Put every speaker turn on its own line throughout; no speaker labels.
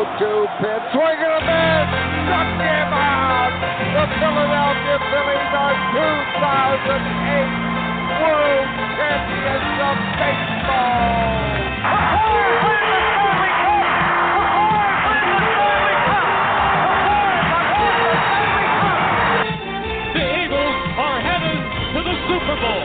Pitt. Swing and a miss. Struck him out. The Philadelphia Phillies are 2008 World Champions of Baseball.
The Eagles are headed to the Super Bowl.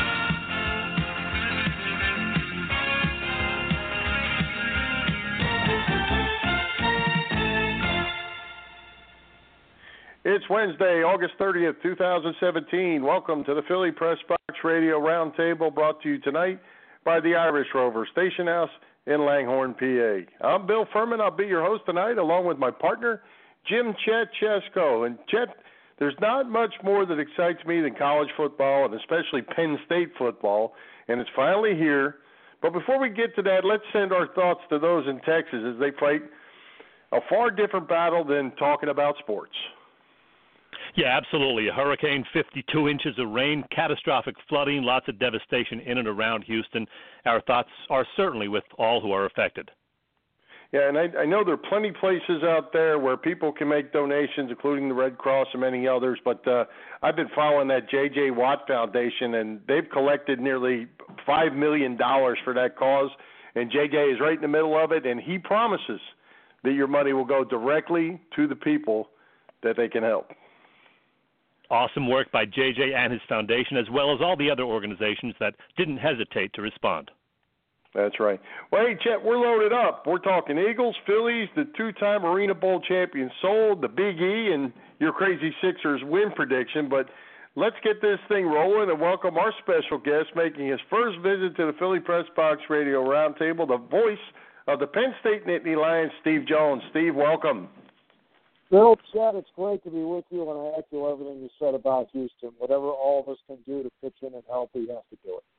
It's Wednesday, August 30th, 2017. Welcome to the Philly Press Box Radio Roundtable, brought to you tonight by the Irish Rover Station House in Langhorne, PA. I'm Bill Furman. I'll be your host tonight, along with my partner, Jim Chet Chesko. And Chet, there's not much more that excites me than college football, and especially Penn State football, and it's finally here. But before we get to that, let's send our thoughts to those in Texas as they fight a far different battle than talking about sports.
Yeah, absolutely. A hurricane, 52 inches of rain, catastrophic flooding, lots of devastation in and around Houston. Our thoughts are certainly with all who are affected.
Yeah, and I know there are plenty of places out there where people can make donations, including the Red Cross and many others, but I've been following that J.J. Watt Foundation, and they've collected nearly $5 million for that cause, and J.J. is right in the middle of it, and he promises that your money will go directly to the people that they can help.
Awesome work by JJ and his foundation, as well as all the other organizations that didn't hesitate to respond.
That's right. Well, hey, Chet, we're loaded up. We're talking Eagles, Phillies, the two-time Arena Bowl champion Sold, the Big E, and your Crazy Sixers win prediction. But let's get this thing rolling and welcome our special guest making his first visit to the Philly Press Box Radio Roundtable, the voice of the Penn State Nittany Lions, Steve Jones. Steve, welcome.
Bill, Chad, it's great to be with you, and I echo everything you said about Houston. Whatever all of us can do to pitch in and help, we have to do it.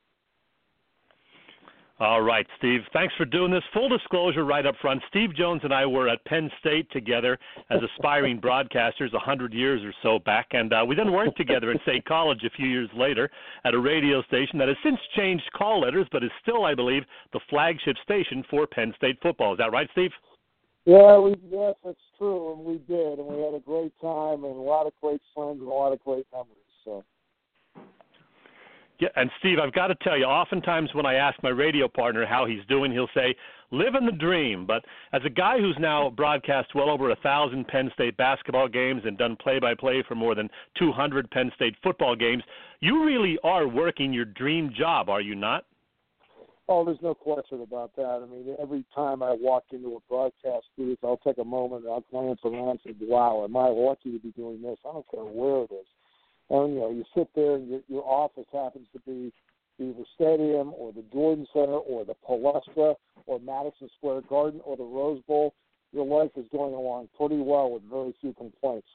All right, Steve. Thanks for doing this. Full disclosure right up front, Steve Jones and I were at Penn State together as aspiring broadcasters 100 years or so back, and we then worked together at State College a few years later at a radio station that has since changed call letters, but is still, I believe, the flagship station for Penn State football. Is that right, Steve?
Yes, that's true, and we did, and we had a great time and a lot of great friends and a lot of great memories. So.
Yeah, and Steve, I've got to tell you, oftentimes when I ask my radio partner how he's doing, he'll say, living the dream. But as a guy who's now broadcast well over 1,000 Penn State basketball games and done play-by-play for more than 200 Penn State football games, you really are working your dream job, are you not?
Oh, there's no question about that. I mean, every time I walk into a broadcast booth, I'll take a moment and I'll glance around and say, wow, am I lucky to be doing this? I don't care where it is. And, you sit there and your office happens to be the Stadium or the Jordan Center or the Palestra or Madison Square Garden or the Rose Bowl. Your life is going along pretty well with very few complaints.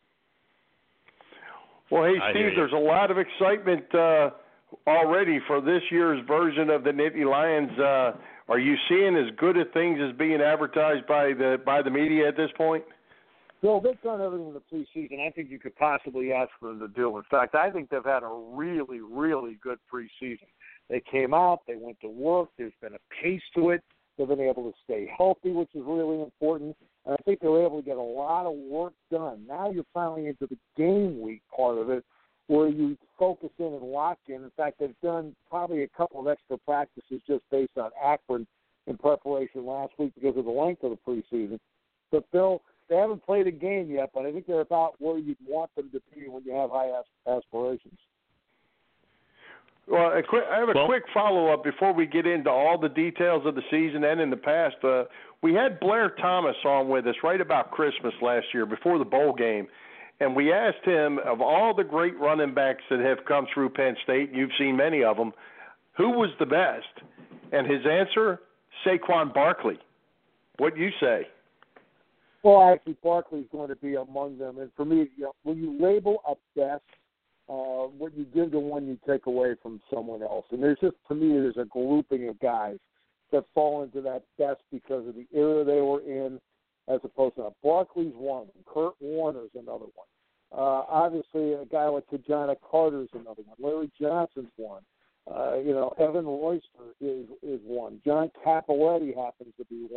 Well, hey, Steve, there's a lot of excitement already for this year's version of the Nittany Lions. Are you seeing as good a things as being advertised by the media at this point?
Bill, they've done everything in the preseason I think you could possibly ask for them to do. In fact, I think they've had a really, really good preseason. They came out, they went to work, there's been a pace to it. They've been able to stay healthy, which is really important. And I think they were able to get a lot of work done. Now you're finally into the game week part of it, where you focus in and lock in. In fact, they've done probably a couple of extra practices just based on Akron in preparation last week because of the length of the preseason. But, Bill, they haven't played a game yet, but I think they're about where you'd want them to be when you have high aspirations.
Well, I have a quick follow-up before we get into all the details of the season and in the past. We had Blair Thomas on with us right about Christmas last year before the bowl game. And we asked him, of all the great running backs that have come through Penn State, and you've seen many of them, who was the best? And his answer, Saquon Barkley. What do you say?
Well, actually, Barkley's going to be among them. And for me, when you label a best, what you give to one, you take away from someone else. And there's just, to me, there's a grouping of guys that fall into that best because of the era they were in, as opposed to Barkley's one. Kurt Warner's another one. Obviously, a guy like Kajana Carter's another one. Larry Johnson's one. Evan Royster is one. John Capoletti happens to be one.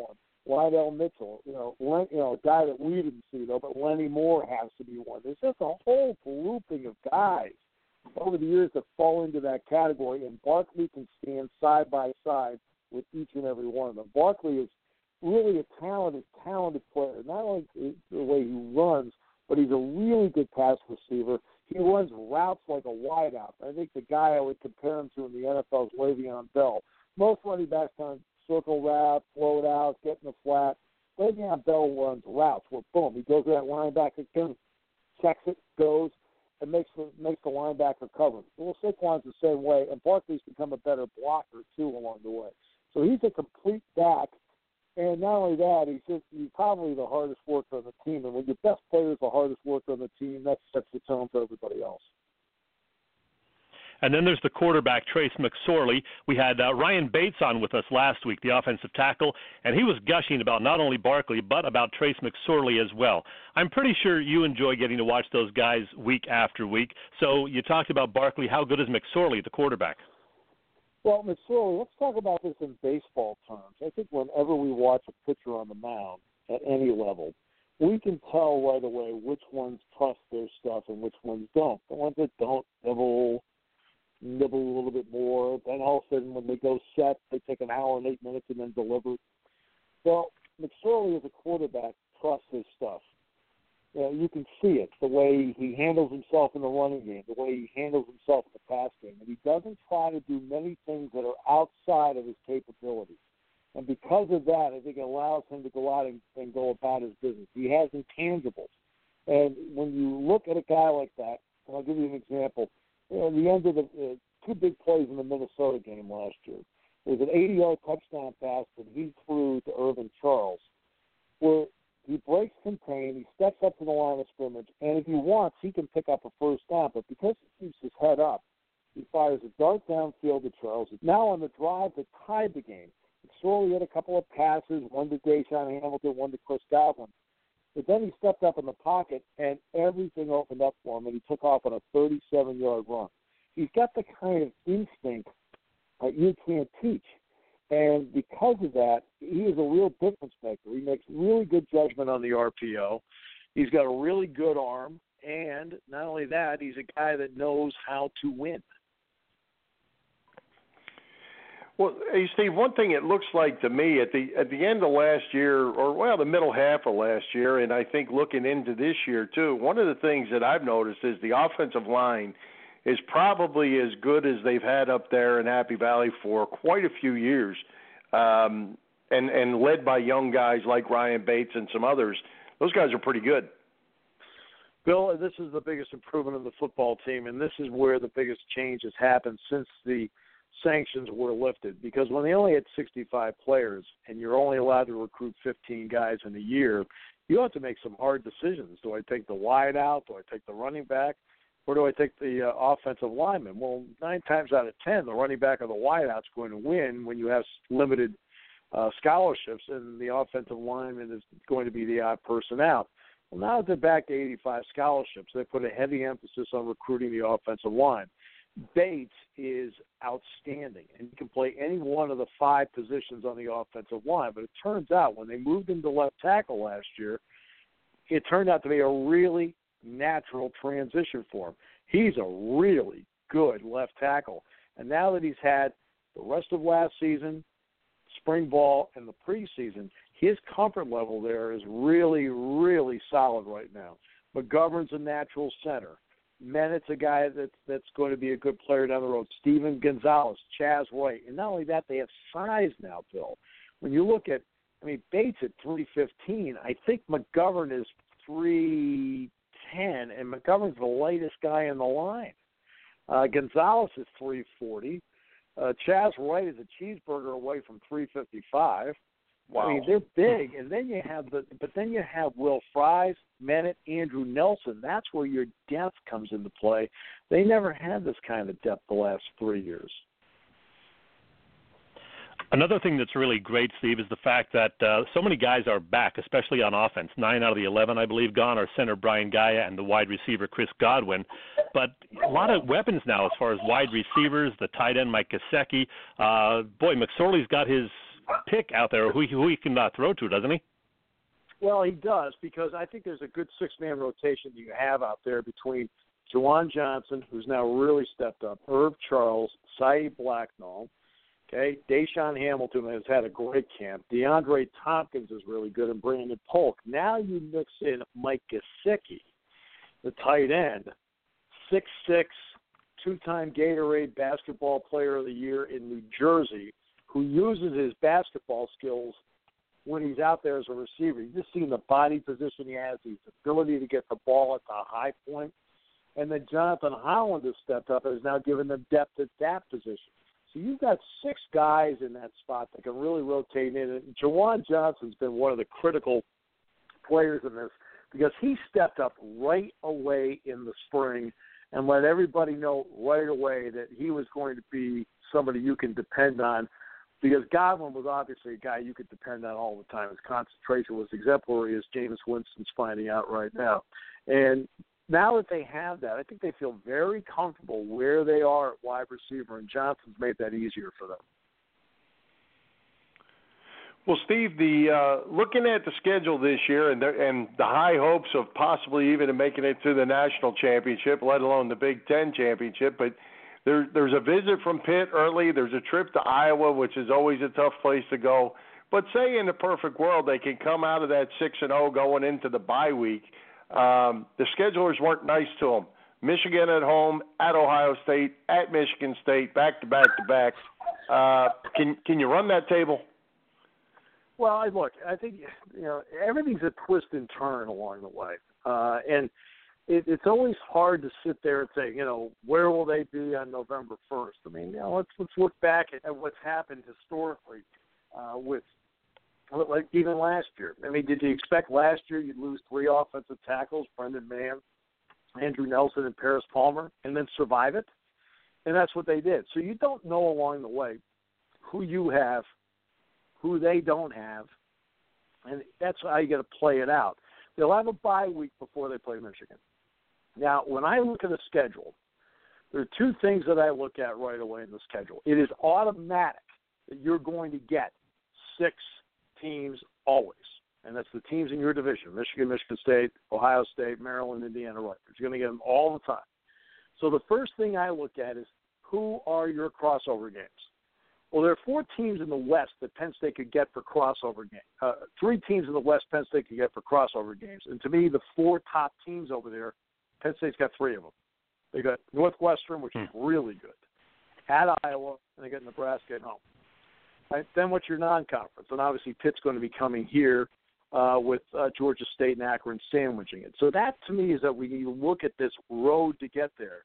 Lydell Mitchell, a guy that we didn't see though, but Lenny Moore has to be one. There's just a whole grouping of guys over the years that fall into that category, and Barkley can stand side by side with each and every one of them. Barkley is really a talented player. Not only the way he runs, but he's a really good pass receiver. He runs routes like a wideout. I think the guy I would compare him to in the NFL is Le'Veon Bell. Most running backs on circle route, float out, get in the flat. Le'Veon Bell runs routes where, boom, he goes to that linebacker, checks it, goes, and makes the linebacker cover. Well, Saquon's the same way, and Barkley's become a better blocker, too, along the way. So he's a complete back, and not only that, he's probably the hardest worker on the team. And when your best player is the hardest worker on the team, that sets the tone for everybody else.
And then there's the quarterback, Trace McSorley. We had Ryan Bates on with us last week, the offensive tackle, and he was gushing about not only Barkley, but about Trace McSorley as well. I'm pretty sure you enjoy getting to watch those guys week after week. So you talked about Barkley. How good is McSorley, the quarterback?
Well, McSorley, let's talk about this in baseball terms. I think whenever we watch a pitcher on the mound at any level, we can tell right away which ones trust their stuff and which ones don't. The ones that don't nibble a little bit more. Then all of a sudden when they go set, they take an hour and 8 minutes and then deliver. Well, McSorley as a quarterback trusts his stuff. You can see it, the way he handles himself in the running game, the way he handles himself in the pass game. And he doesn't try to do many things that are outside of his capabilities. And because of that, I think it allows him to go out and go about his business. He has intangibles. And when you look at a guy like that, and I'll give you an example, at the end of the two big plays in the Minnesota game last year, there was an 80-yard touchdown pass that he threw to Irvin Charles, where he breaks contain, he steps up to the line of scrimmage, and if he wants, he can pick up a first down. But because he keeps his head up, he fires a dart downfield to Charles. Now on the drive that tied the game, McSorley had a couple of passes, one to Deshaun Hamilton, one to Chris Godwin. But then he stepped up in the pocket, and everything opened up for him, and he took off on a 37-yard run. He's got the kind of instinct that you can't teach. And because of that, he is a real difference maker. He makes really good judgment on the RPO. He's got a really good arm. And not only that, he's a guy that knows how to win.
Well, hey, Steve, one thing it looks like to me at the end of last year, or the middle half of last year, and I think looking into this year too, one of the things that I've noticed is the offensive line is probably as good as they've had up there in Happy Valley for quite a few years, and led by young guys like Ryan Bates and some others. Those guys are pretty good.
Bill, this is the biggest improvement of the football team, and this is where the biggest change has happened since the sanctions were lifted. Because when they only had 65 players and you're only allowed to recruit 15 guys in a year, you have to make some hard decisions. Do I take the wide out? Do I take the running back? Or do I take the offensive lineman? Well, 9 times out of 10, the running back or the wideout is going to win when you have limited scholarships, and the offensive lineman is going to be the odd person out. Well, now that they're back to 85 scholarships, they put a heavy emphasis on recruiting the offensive line. Bates is outstanding, and he can play any one of the 5 positions on the offensive line. But it turns out when they moved him to left tackle last year, it turned out to be a really natural transition for him. He's a really good left tackle. And now that he's had the rest of last season, spring ball, and the preseason, his comfort level there is really, really solid right now. McGovern's a natural center. Mennett's a guy that's going to be a good player down the road. Steven Gonzalez, Chaz White. And not only that, they have size now, Bill. When you look at, Bates at 315, I think McGovern is 310, and McGovern's the lightest guy in the line. Gonzalez is 340. Chaz White is a cheeseburger away from 355. Wow. They're big, and then you have Will Fries, Mennett, Andrew Nelson. That's where your depth comes into play. They never had this kind of depth the last 3 years.
Another thing that's really great, Steve, is the fact that so many guys are back, especially on offense. 9 out of the 11, I believe, gone are center Brian Gaia and the wide receiver Chris Godwin. But a lot of weapons now as far as wide receivers, the tight end Mike Gesicki. McSorley's got his pick out there who he can throw to, doesn't he?
Well, he does, because I think there's a good six-man rotation that you have out there between Juwan Johnson, who's now really stepped up, Herb Charles, Saeed Blacknall, okay, Deshaun Hamilton has had a great camp, DeAndre Tompkins is really good, and Brandon Polk. Now you mix in Mike Gesicki, the tight end, 6'6", two-time Gatorade Basketball Player of the Year in New Jersey, who uses his basketball skills when he's out there as a receiver. You just see the body position he has, his ability to get the ball at the high point. And then Jonathan Holland has stepped up and has now given them depth at that position. So you've got 6 guys in that spot that can really rotate in. And Juwan Johnson's been one of the critical players in this, because he stepped up right away in the spring and let everybody know right away that he was going to be somebody you can depend on, because Godwin was obviously a guy you could depend on all the time. His concentration was exemplary, as Jameis Winston's finding out right now. And now that they have that, I think they feel very comfortable where they are at wide receiver, and Johnson's made that easier for them.
Well, Steve, looking at the schedule this year and the high hopes of possibly even making it to the national championship, let alone the Big Ten championship, but there's a visit from Pitt early. There's a trip to Iowa, which is always a tough place to go. But say in the perfect world they can come out of that 6-0 going into the bye week. The schedulers weren't nice to them. Michigan at home, at Ohio State, at Michigan State, back to back to back. Can you run that table?
Well, look, I think everything's a twist and turn along the way, and it's always hard to sit there and say, where will they be on November 1st? I mean, let's look back at what's happened historically with, like, even last year. I mean, did you expect last year you'd lose 3 offensive tackles, Brendan Mann, Andrew Nelson, and Paris Palmer, and then survive it? And that's what they did. So you don't know along the way who you have, who they don't have, and that's how you got to play it out. They'll have a bye week before they play Michigan. Now, when I look at the schedule, there are 2 things that I look at right away in the schedule. It is automatic that you're going to get 6 teams always, and that's the teams in your division: Michigan, Michigan State, Ohio State, Maryland, Indiana, Rutgers. You're going to get them all the time. So the first thing I look at is, who are your crossover games? Well, there are 4 teams in the West that Penn State could get for crossover games. 3 teams in the West Penn State could get for crossover games. And to me, the 4 top teams over there, Penn State's got 3 of them. They got Northwestern, which is really good, at Iowa, and they got Nebraska at home. Right? Then what's your non-conference? And obviously Pitt's going to be coming here with Georgia State and Akron sandwiching it. So that, to me, is that we need to look at this road to get there.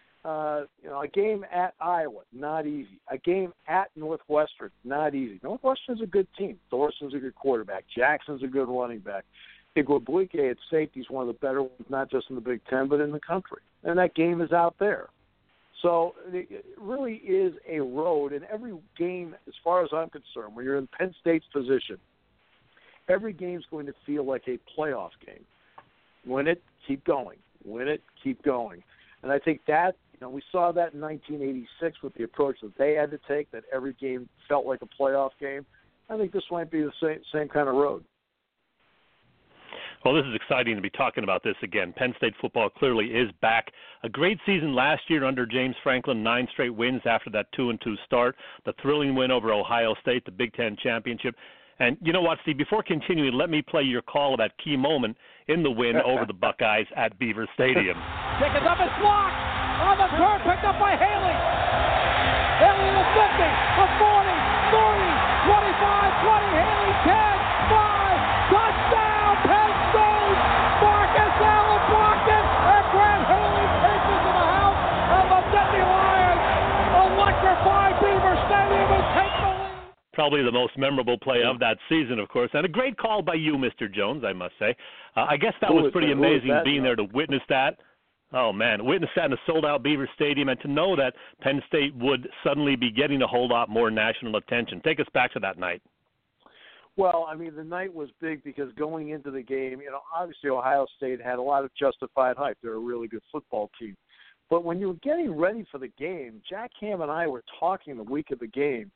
A game at Iowa, not easy. A game at Northwestern, not easy. Northwestern's a good team. Thorson's a good quarterback. Jackson's a good running back. Igwebuike at safety is one of the better ones, not just in the Big Ten, but in the country. And that game is out there. So it really is a road. And every game, as far as I'm concerned, when you're in Penn State's position, every game's going to feel like a playoff game. Win it, keep going. Win it, keep going. And I think that, we saw that in 1986 with the approach that they had to take, that every game felt like a playoff game. I think this might be the same kind of road.
Well, this is exciting to be talking about this again. Penn State football clearly is back. A great season last year under James Franklin, 9 straight wins after that 2-2 start. The thrilling win over Ohio State, the Big Ten championship. And you know what, Steve, before continuing, let me play your call of that key moment in the win over the Buckeyes at Beaver Stadium.
Pick it up, it's blocked. On the turn, picked up by Haley. Haley in the 50, the 40, 30, 25, 20, Haley 10, 5, touchdown, Penn State. Marcus Allen blocked it, and Grant Haley takes it to the house, and the Nittany Lions electrify Beaver Stadium and take the lead.
Probably the most memorable play of that season, of course, and a great call by you, Mr. Jones, I must say. I guess that was pretty amazing being there to witness that. Oh, man, witness that in a sold-out Beaver Stadium, and to know that Penn State would suddenly be getting a whole lot more national attention. Take us back to that night.
Well, I mean, the night was big because going into the game, obviously Ohio State had a lot of justified hype. They're a really good football team. But when you were getting ready for the game, Jack Ham and I were talking the week of the game,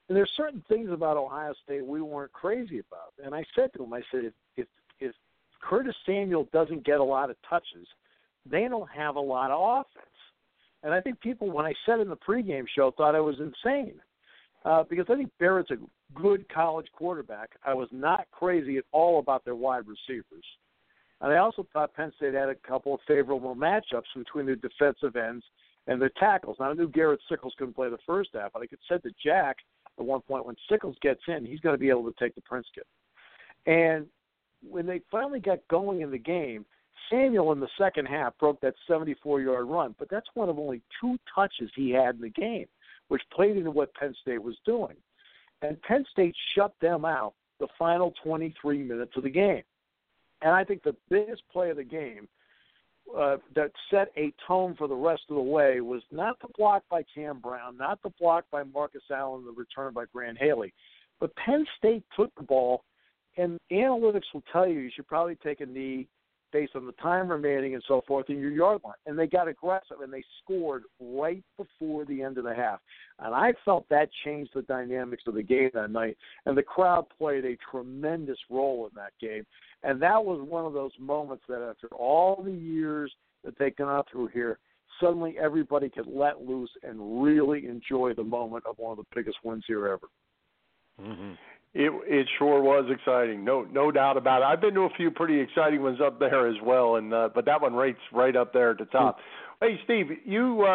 And there's certain things about Ohio State we weren't crazy about. And I said to him, I said, if Curtis Samuel doesn't get a lot of touches, they don't have a lot of offense. And I think people, when I said in the pregame show, thought I was insane because I think Barrett's a good college quarterback. I was not crazy at all about their wide receivers. And I also thought Penn State had a couple of favorable matchups between their defensive ends and their tackles. Now, I knew Garrett Sickles couldn't play the first half, but I could say to Jack at one point, when Sickles gets in, he's going to be able to take the Prince kid. And when they finally got going in the game, Samuel in the second half broke that 74-yard run, but that's one of only 2 touches he had in the game, which played into what Penn State was doing. And Penn State shut them out the final 23 minutes of the game. And I think the biggest play of the game that set a tone for the rest of the way was not the block by Cam Brown, not the block by Marcus Allen, the return by Grant Haley, but Penn State took the ball, and analytics will tell you should probably take a knee based on the time remaining and so forth in your yard line. And they got aggressive, and they scored right before the end of the half. And I felt that changed the dynamics of the game that night, and the crowd played a tremendous role in that game. And that was one of those moments that after all the years that they've gone through here, suddenly everybody could let loose and really enjoy the moment of one of the biggest wins here ever.
Mm-hmm. It sure was exciting, no doubt about it. I've been to a few pretty exciting ones up there as well, and but that one rates right up there at the top. Hey, Steve, you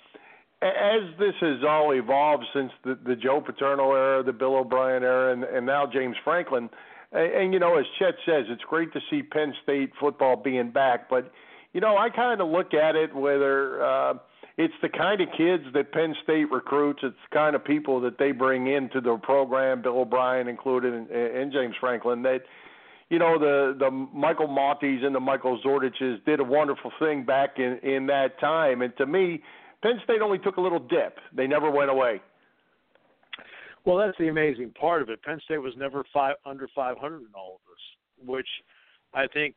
as this has all evolved since the Joe Paterno era, the Bill O'Brien era, and now James Franklin, and as Chet says, it's great to see Penn State football being back, but I kind of look at it whether it's the kind of kids that Penn State recruits. It's the kind of people that they bring into their program, Bill O'Brien included, and James Franklin, that, the Michael Montes and the Michael Zordiches did a wonderful thing back in that time. And to me, Penn State only took a little dip. They never went away.
Well, that's the amazing part of it. Penn State was never under 500 in all of this, which I think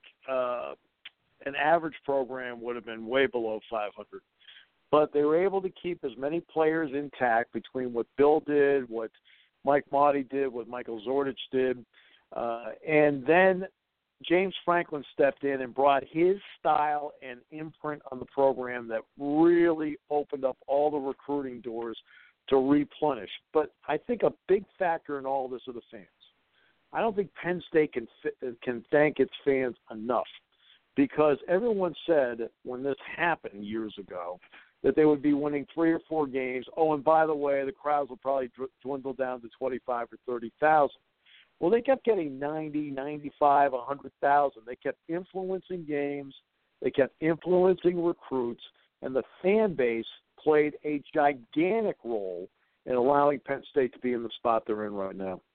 an average program would have been way below 500. But they were able to keep as many players intact between what Bill did, what Mike Motti did, what Michael Zordich did. And then James Franklin stepped in and brought his style and imprint on the program that really opened up all the recruiting doors to replenish. But I think a big factor in all of this are the fans. I don't think Penn State can thank its fans enough, because everyone said when this happened years ago that they would be winning 3 or 4 games. Oh, and by the way, the crowds will probably dwindle down to 25 or 30,000. Well, they kept getting 90, 95, 100,000. They kept influencing games. They kept influencing recruits, and the fan base played a gigantic role in allowing Penn State to be in the spot they're in right now.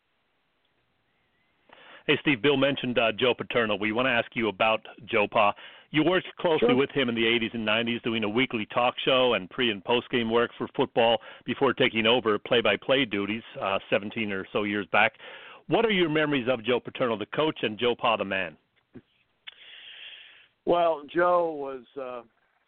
Hey, Steve, Bill mentioned Joe Paterno. We want to ask you about Joe Pa. You worked closely with him in the 80s and 90s doing a weekly talk show and pre- and post-game work for football before taking over play-by-play duties 17 or so years back. What are your memories of Joe Paterno, the coach, and Joe Pa, the man?
Well, Joe was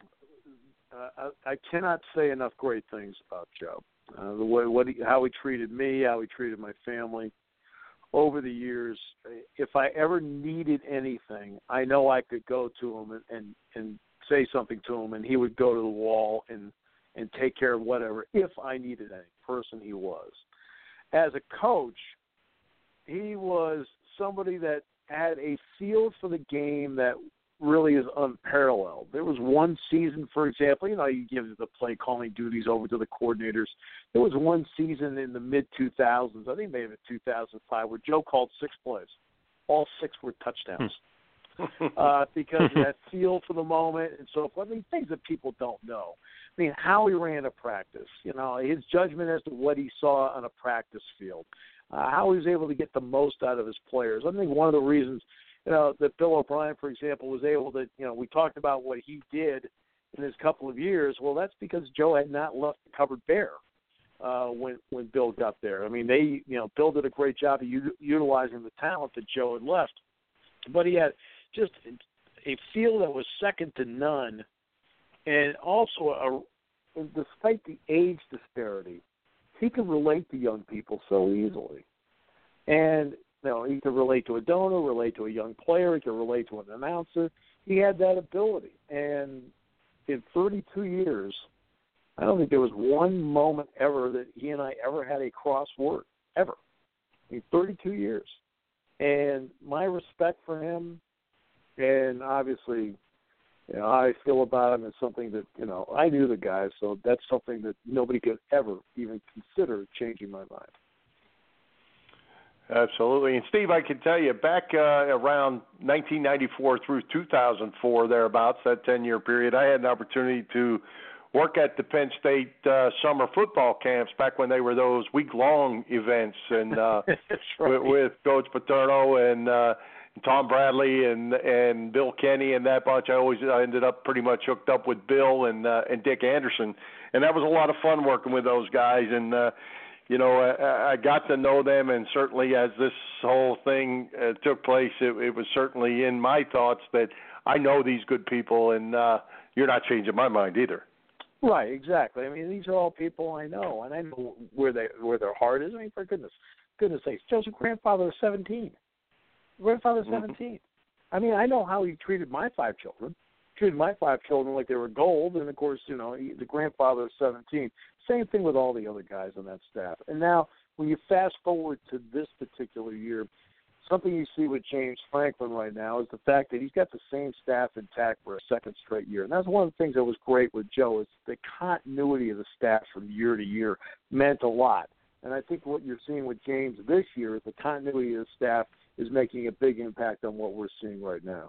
I cannot say enough great things about Joe. The way how he treated me, how he treated my family. Over the years, if I ever needed anything, I know I could go to him and say something to him, and he would go to the wall and take care of whatever if I needed any person he was. As a coach, he was somebody that had a feel for the game that really is unparalleled. There was one season, for example, you give the play calling duties over to the coordinators. There was one season in the mid-2000s, I think maybe 2005, where Joe called 6 plays. All 6 were touchdowns because of that feel for the moment and so forth. I mean, things that people don't know. I mean, how he ran a practice, his judgment as to what he saw on a practice field, how he was able to get the most out of his players. I think one of the reasons that Bill O'Brien, for example, was able to, we talked about what he did in his couple of years. Well, that's because Joe had not left the cupboard bare when Bill got there. I mean, Bill did a great job of utilizing the talent that Joe had left. But he had just a feel that was second to none. And also, despite the age disparity, he can relate to young people so easily. And he can relate to a donor, relate to a young player, he can relate to an announcer. He had that ability. And in 32 years, I don't think there was one moment ever that he and I ever had a cross word, ever, in 32 years. And my respect for him, and obviously, how I feel about him is something that, I knew the guy, so that's something that nobody could ever even consider changing my mind.
Absolutely. And, Steve, I can tell you, back around 1994 through 2004, thereabouts, that 10-year period, I had an opportunity to work at the Penn State summer football camps back when they were those week-long events, and
right.
with Coach Paterno and Tom Bradley and Bill Kenny and that bunch. I ended up pretty much hooked up with Bill and Dick Anderson, and that was a lot of fun working with those guys. And I got to know them, and certainly as this whole thing took place, it was certainly in my thoughts that I know these good people, and you're not changing my mind either.
Right, exactly. I mean, these are all people I know, and I know where their heart is. I mean, for goodness sakes, Joe's grandfather was 17. Grandfather's 17. I mean, I know how he treated my 5 children. Treated my 5 children like they were gold, and of course, the grandfather is 17. Same thing with all the other guys on that staff. And now, when you fast forward to this particular year, something you see with James Franklin right now is the fact that he's got the same staff intact for a second straight year. And that's one of the things that was great with Joe is the continuity of the staff from year to year meant a lot. And I think what you're seeing with James this year is the continuity of the staff is making a big impact on what we're seeing right now.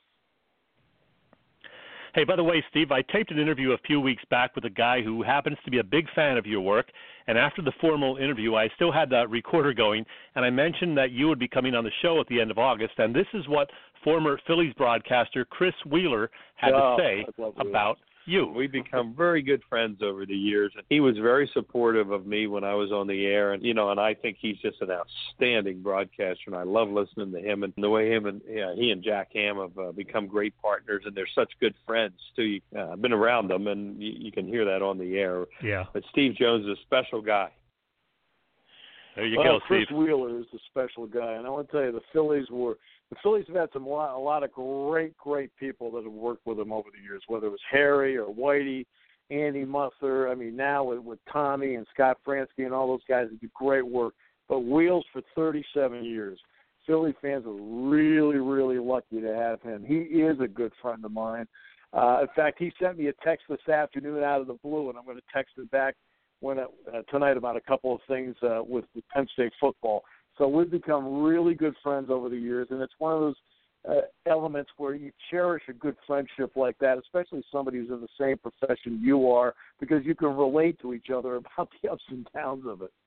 Hey, by the way, Steve, I taped an interview a few weeks back with a guy who happens to be a big fan of your work, and after the formal interview, I still had that recorder going, and I mentioned that you would be coming on the show at the end of August, and this is what former Phillies broadcaster Chris Wheeler had to say about you.
We've become very good friends over the years, and he was very supportive of me when I was on the air, and and I think he's just an outstanding broadcaster, and I love listening to him and the way he and Jack Ham have become great partners, and they're such good friends too. I've been around them, and you can hear that on the air.
Yeah.
But Steve Jones is a special guy.
There you go,
Chris
Steve.
Wheeler is a special guy, and I want to tell you, the Phillies have had a lot of great people that have worked with him over the years, whether it was Harry or Whitey, Andy Musser. I mean, now with Tommy and Scott Fransky and all those guys that do great work. But Wheels for 37 years. Philly fans are really, really lucky to have him. He is a good friend of mine. In fact, he sent me a text this afternoon out of the blue, and I'm going to text him back tonight about a couple of things with Penn State football. So we've become really good friends over the years, and it's one of those elements where you cherish a good friendship like that, especially somebody who's in the same profession you are, because you can relate to each other about the ups and downs of it.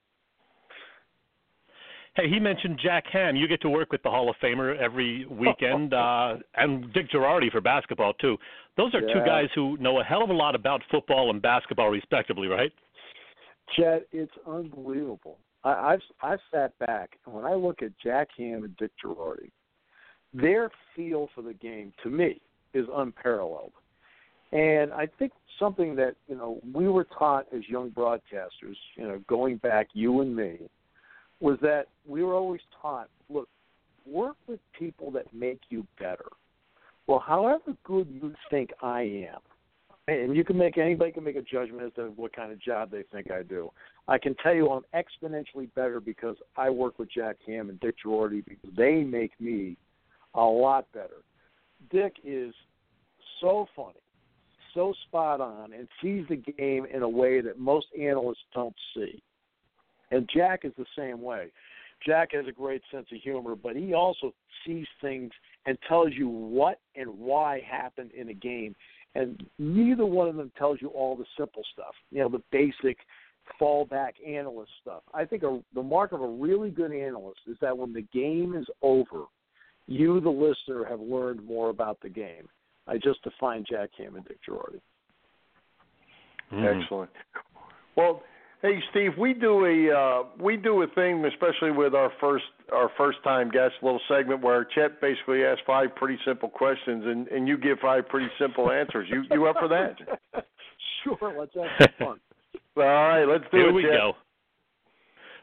Hey, he mentioned Jack Ham. You get to work with the Hall of Famer every weekend, and Dick Girardi for basketball, too. Those are two guys who know a hell of a lot about football and basketball, respectively, right?
Chet, it's unbelievable. I've sat back, and when I look at Jack Ham and Dick Girardi, their feel for the game, to me, is unparalleled. And I think something that, we were taught as young broadcasters, going back, you and me, was that we were always taught, look, work with people that make you better. Well, however good you think I am, and anybody can make a judgment as to what kind of job they think I do. I can tell you I'm exponentially better because I work with Jack Ham and Dick Girardi because they make me a lot better. Dick is so funny, so spot on, and sees the game in a way that most analysts don't see. And Jack is the same way. Jack has a great sense of humor, but he also sees things and tells you what and why happened in a game. And neither one of them tells you all the simple stuff, the basic fallback analyst stuff. I think the mark of a really good analyst is that when the game is over, you, the listener, have learned more about the game. I just defined Jack Ham and Dick Girardi.
Excellent. Well, hey, Steve, we do a thing, especially with our first time guest, a little segment where Chet basically asks 5 pretty simple questions, and you give 5 pretty simple answers. You up for that?
Sure, let's have some fun.
All right, let's do it.
Here we go.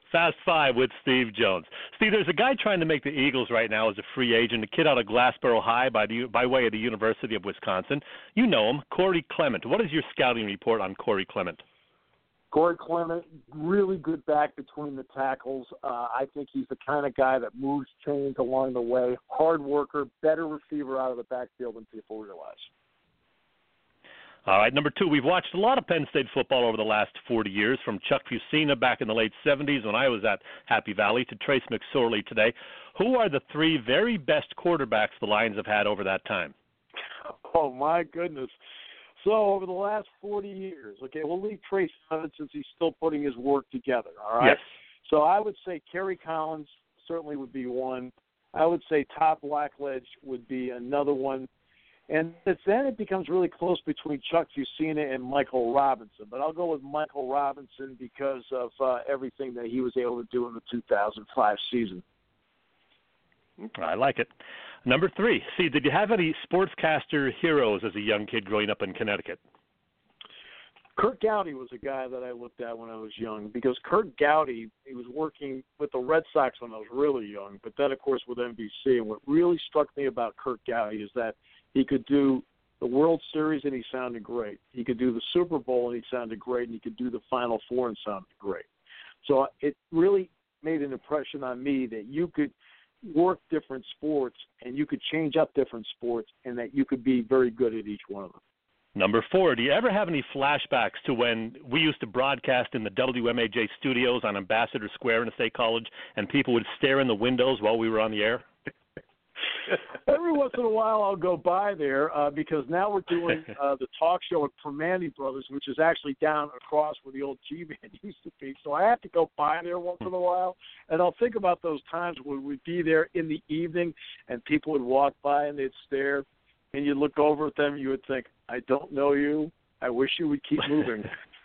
Fast Five with Steve Jones. Steve, there's a guy trying to make the Eagles right now as a free agent, a kid out of Glassboro High by way of the University of Wisconsin. You know him, Corey Clement. What is your scouting report on Corey Clement?
Corey Clement, really good back between the tackles. I think he's the kind of guy that moves chains along the way. Hard worker, better receiver out of the backfield than people realize.
All right, number 2, we've watched a lot of Penn State football over the last 40 years, from Chuck Fusina back in the late 70s when I was at Happy Valley to Trace McSorley today. Who are the 3 very best quarterbacks the Lions have had over that time?
Oh, my goodness. So over the last 40 years, okay, we'll leave Trace out since he's still putting his work together, all right?
Yes.
So I would say Kerry Collins certainly would be one. I would say Todd Blackledge would be another one. And then it becomes really close between Chuck Fusina and Michael Robinson. But I'll go with Michael Robinson because of everything that he was able to do in the 2005 season.
I like it. Number 3, Steve, did you have any sportscaster heroes as a young kid growing up in Connecticut?
Kurt Gowdy was a guy that I looked at when I was young because Kurt Gowdy, he was working with the Red Sox when I was really young, but then, of course, with NBC. And what really struck me about Kurt Gowdy is that he could do the World Series and he sounded great. He could do the Super Bowl and he sounded great, and he could do the Final Four and sounded great. So it really made an impression on me that you could work different sports and you could change up different sports and that you could be very good at each one of them.
Number 4, do you ever have any flashbacks to when we used to broadcast in the WMAJ studios on Ambassador Square in the State College and people would stare in the windows while we were on the air?
Every once in a while I'll go by there because now we're doing the talk show at Permane Brothers, which is actually down across where the old G-Man used to be. So I have to go by there once in a while, and I'll think about those times when we'd be there in the evening and people would walk by and they'd stare, and you'd look over at them and you would think, I don't know you. I wish you would keep moving.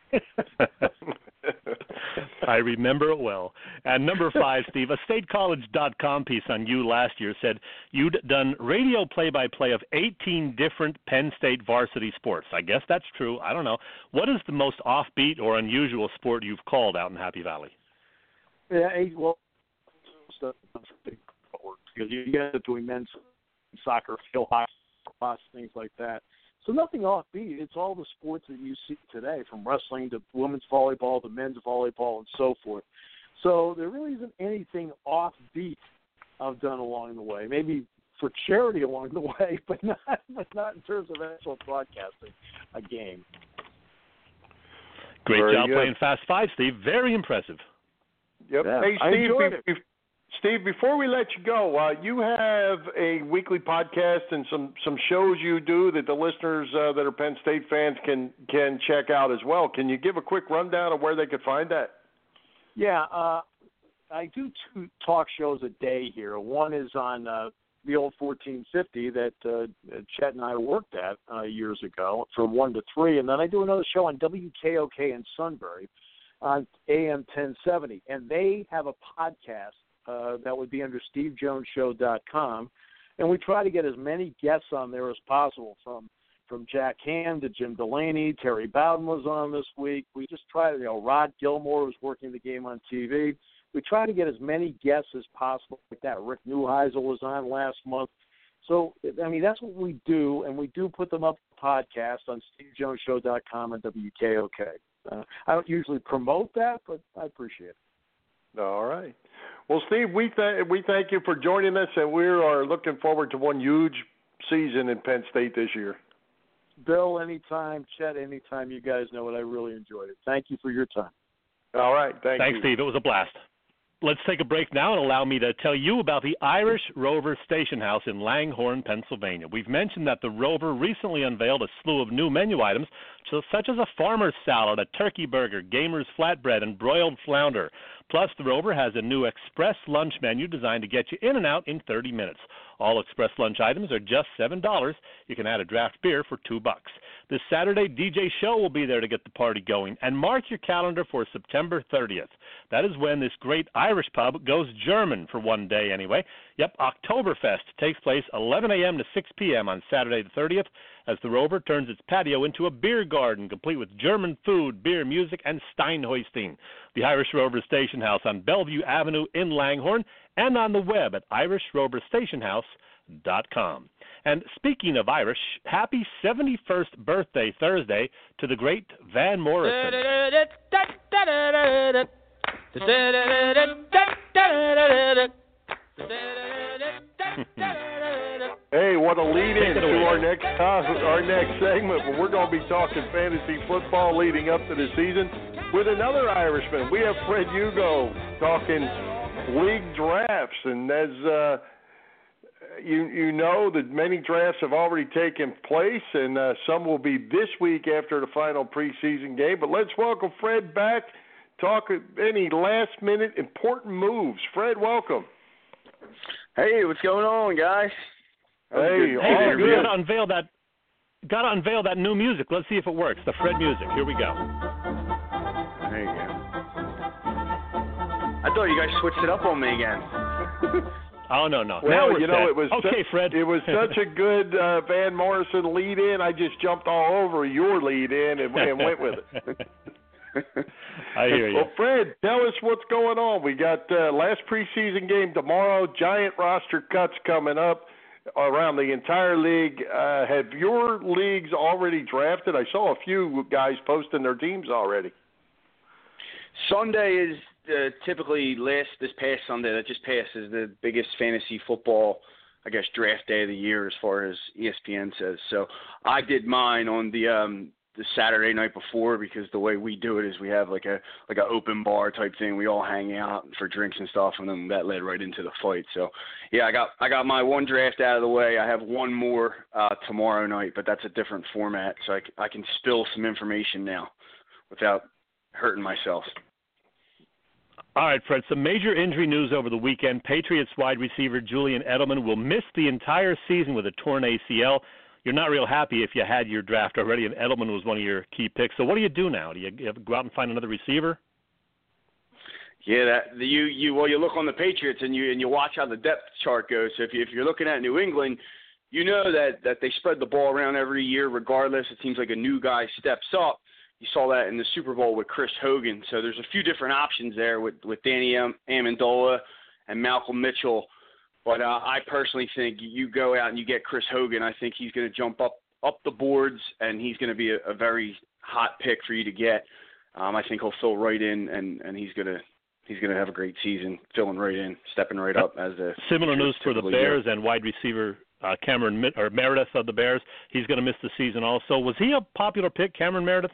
I remember it well. And number 5, Steve, a statecollege.com piece on you last year said you'd done radio play-by-play of 18 different Penn State varsity sports. I guess that's true. I don't know. What is the most offbeat or unusual sport you've called out in Happy Valley?
Yeah, well, stuff because you get to doing men's soccer, field hockey, things like that. So nothing offbeat. It's all the sports that you see today, from wrestling to women's volleyball to men's volleyball and so forth. So there really isn't anything offbeat I've done along the way. Maybe for charity along the way, but not in terms of actual broadcasting a game.
Great job playing Fast Five, Steve. Very impressive.
Yep.
Yeah,
hey,
I enjoyed it.
Steve, before we let you go, you have a weekly podcast and some shows you do that the listeners that are Penn State fans can check out as well. Can you give a quick rundown of where they could find that?
Yeah, I do 2 talk shows a day here. One is on the old 1450 that Chet and I worked at years ago from 1 to 3, and then I do another show on WKOK in Sunbury on AM 1070, and they have a podcast that would be under SteveJonesShow.com, and we try to get as many guests on there as possible, from Jack Ham to Jim Delaney. Terry Bowden was on this week. We just try to, Rod Gilmore was working the game on TV. We try to get as many guests as possible like that. Rick Neuheisel was on last month. So, I mean, that's what we do, and we do put them up podcast on SteveJonesShow.com and WKOK. I don't usually promote that, but I appreciate it.
All right. Well, Steve, we thank you for joining us, and we are looking forward to one huge season in Penn State this year.
Bill, anytime. Chet, anytime. You guys know it. I really enjoyed it. Thank you for your time.
All right. Thanks,
Steve. It was a blast. Let's take a break now and allow me to tell you about the Irish Rover Station House in Langhorne, Pennsylvania. We've mentioned that the Rover recently unveiled a slew of new menu items, such as a farmer's salad, a turkey burger, gamer's flatbread, and broiled flounder. Plus, the Rover has a new express lunch menu designed to get you in and out in 30 minutes. All express lunch items are just $7. You can add a draft beer for $2. This Saturday, DJ Show will be there to get the party going. And mark your calendar for September 30th. That is when this great Irish pub goes German for one day anyway. Yep, Oktoberfest takes place 11 a.m. to 6 p.m. on Saturday the 30th as the Rover turns its patio into a beer garden complete with German food, beer, music, and Steinhoisting. The Irish Rover Station House on Bellevue Avenue in Langhorne and on the web at IrishRoverStationHouse.com. And speaking of Irish, happy 71st birthday Thursday to the great Van Morrison.
Hey, what a lead-in to our next segment, where we're going to be talking fantasy football leading up to the season with another Irishman. We have Fred Hugo talking league drafts, and as you know that many drafts have already taken place, and some will be this week after the final preseason game. But let's welcome Fred back. Talk any last-minute important moves. Fred, welcome.
Hey, what's going on, guys?
Hey,
we gotta unveil that new music. Let's see if it works. The Fred music. Here we go.
There you go. I thought you guys switched it up on me again.
Oh, no.
Well,
now we're set.
it was
Fred.
It was such a good Van Morrison lead-in. I just jumped all over your lead-in and went with it.
I hear you.
Well, Fred, tell us what's going on. We got last preseason game tomorrow, giant roster cuts coming up around the entire league. Have your leagues already drafted? I saw a few guys posting their teams already.
Sunday is typically this past Sunday that just passed is the biggest fantasy football, I guess, draft day of the year as far as ESPN says. So I did mine on the Saturday night before, because the way we do it is we have like a open bar type thing. We all hang out for drinks and stuff, and then that led right into the fight. So yeah, I got my one draft out of the way. I have one more tomorrow night, but that's a different format, so I can spill some information now without hurting myself.
All right, Fred, some major injury news over the weekend. Patriots wide receiver Julian Edelman will miss the entire season with a torn ACL. You're not real happy if you had your draft already and Edelman was one of your key picks. So what do you do now? Do you go out and find another receiver?
Yeah, you look on the Patriots and you watch how the depth chart goes. So if you're looking at New England, you know that they spread the ball around every year regardless. It seems like a new guy steps up. You saw that in the Super Bowl with Chris Hogan. So there's a few different options there with Danny Amendola and Malcolm Mitchell. But I personally think you go out and you get Chris Hogan. I think he's going to jump up the boards, and he's going to be a very hot pick for you to get. I think he'll fill right in, and he's going to have a great season, filling right in, stepping right up as the
similar news for the Bears and wide receiver Cameron Meredith of the Bears. He's going to miss the season also. Was he a popular pick, Cameron Meredith?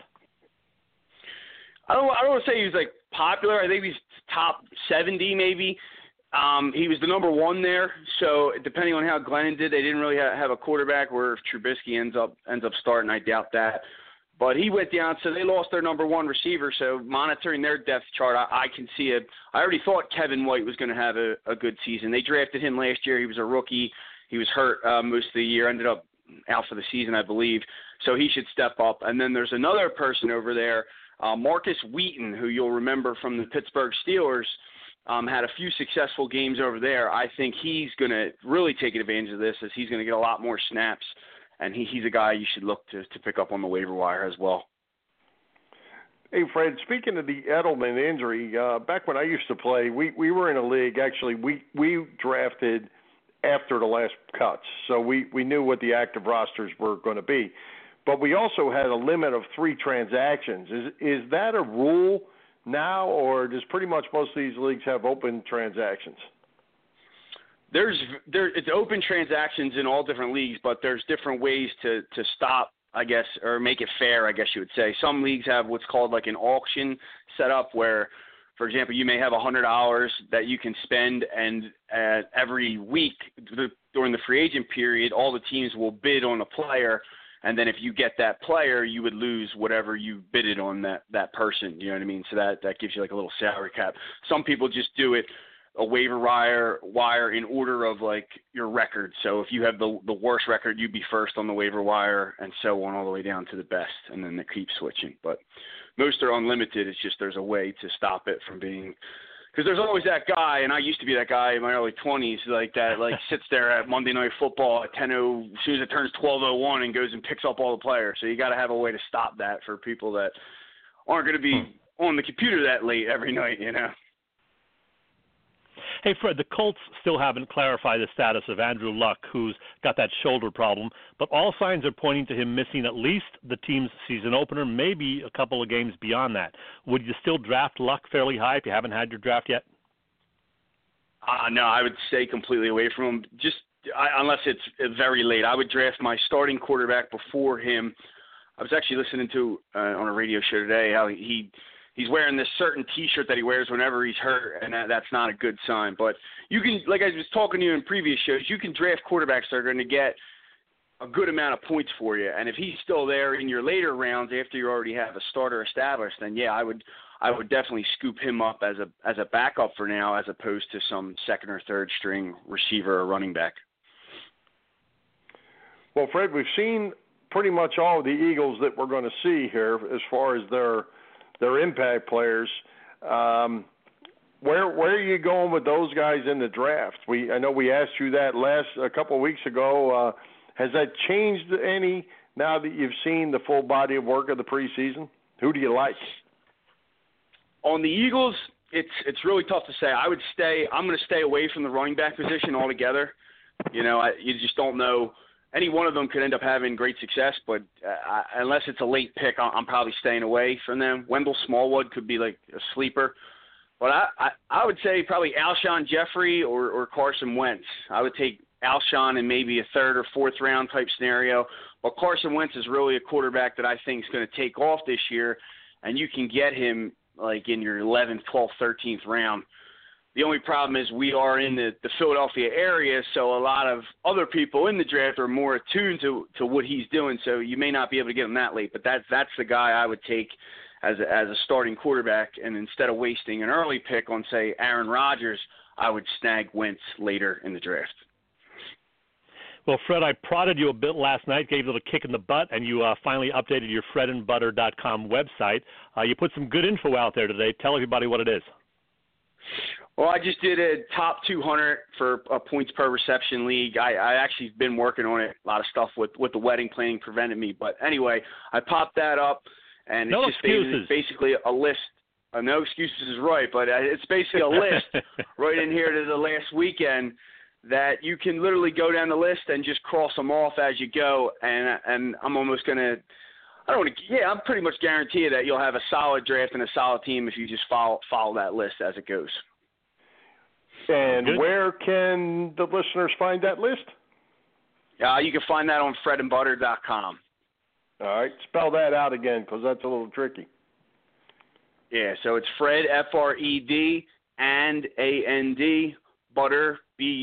I don't want to say he was like popular. I think he's top 70 maybe. He was the number one there, so depending on how Glennon did, they didn't really have a quarterback. Where if Trubisky ends up starting, I doubt that. But he went down, so they lost their number one receiver. So monitoring their depth chart, I can see it. I already thought Kevin White was going to have a good season. They drafted him last year. He was a rookie. He was hurt most of the year, ended up out for the season, I believe. So he should step up. And then there's another person over there, Marcus Wheaton, who you'll remember from the Pittsburgh Steelers. Had a few successful games over there. I think he's going to really take advantage of this, as he's going to get a lot more snaps, and he's a guy you should look to pick up on the waiver wire as well.
Hey, Fred, speaking of the Edelman injury, back when I used to play, we were in a league. Actually, we drafted after the last cuts, so we knew what the active rosters were going to be. But we also had a limit of 3 transactions. Is that a rule now, or does pretty much most of these leagues have open transactions?
It's open transactions in all different leagues, but there's different ways to stop, I guess, or make it fair, I guess you would say. Some leagues have what's called like an auction set up where, for example, you may have $100 that you can spend, and every week during the free agent period, all the teams will bid on a player. And then if you get that player, you would lose whatever you bidded on that person. You know what I mean? So that gives you like a little salary cap. Some people just do it a waiver wire in order of like your record. So if you have the worst record, you'd be first on the waiver wire, and so on all the way down to the best, and then they keep switching. But most are unlimited. It's just there's a way to stop it from being, because there's always that guy, and I used to be that guy in my early 20s, like that, like sits there at Monday Night Football at 10:00 as soon as it turns 12:01 and goes and picks up all the players. So you got to have a way to stop that for people that aren't going to be on the computer that late every night, you know.
Hey, Fred, the Colts still haven't clarified the status of Andrew Luck, who's got that shoulder problem, but all signs are pointing to him missing at least the team's season opener, maybe a couple of games beyond that. Would you still draft Luck fairly high if you haven't had your draft yet?
No, I would stay completely away from him, unless it's very late. I would draft my starting quarterback before him. I was actually listening to on a radio show today how he's wearing this certain T-shirt that he wears whenever he's hurt, and that's not a good sign. But you can, like I was talking to you in previous shows, you can draft quarterbacks that are going to get a good amount of points for you. And if he's still there in your later rounds after you already have a starter established, then yeah, I would definitely scoop him up as a backup for now, as opposed to some second or third string receiver or running back.
Well, Fred, we've seen pretty much all of the Eagles that we're going to see here as far as their impact players. Where are you going with those guys in the draft? I know we asked you that a couple of weeks ago. Has that changed any now that you've seen the full body of work of the preseason? Who do you like? On
the Eagles, it's really tough to say. I'm going to stay away from the running back position altogether. You know, you just don't know. Any one of them could end up having great success, but unless it's a late pick, I'm probably staying away from them. Wendell Smallwood could be like a sleeper. But I would say probably Alshon Jeffrey or Carson Wentz. I would take Alshon in maybe a third or fourth round type scenario. But Carson Wentz is really a quarterback that I think is going to take off this year, and you can get him like in your 11th, 12th, 13th round. The only problem is we are in the Philadelphia area, so a lot of other people in the draft are more attuned to what he's doing, so you may not be able to get him that late. But that's the guy I would take as a starting quarterback, and instead of wasting an early pick on, say, Aaron Rodgers, I would snag Wentz later in the draft.
Well, Fred, I prodded you a bit last night, gave you a little kick in the butt, and you finally updated your fredandbutter.com website. You put some good info out there today. Tell everybody what it is.
Well, I just did a top 200 for a points per reception league. I actually been working on it. A lot of stuff with the wedding planning prevented me. But anyway, I popped that up, and it's
no
just
excuses.
basically a list. No excuses is right, but it's basically a list right in here to the last weekend that you can literally go down the list and just cross them off as you go. And I'm almost going to – I'm pretty much guaranteed that you'll have a solid draft and a solid team if you just follow that list as it goes.
And good. Where can the listeners find that list?
You can find that on fredandbutter.com.
All right. Spell that out again because that's a little tricky.
Yeah, so it's Fred, F-R-E-D, and A-N-D, Butter,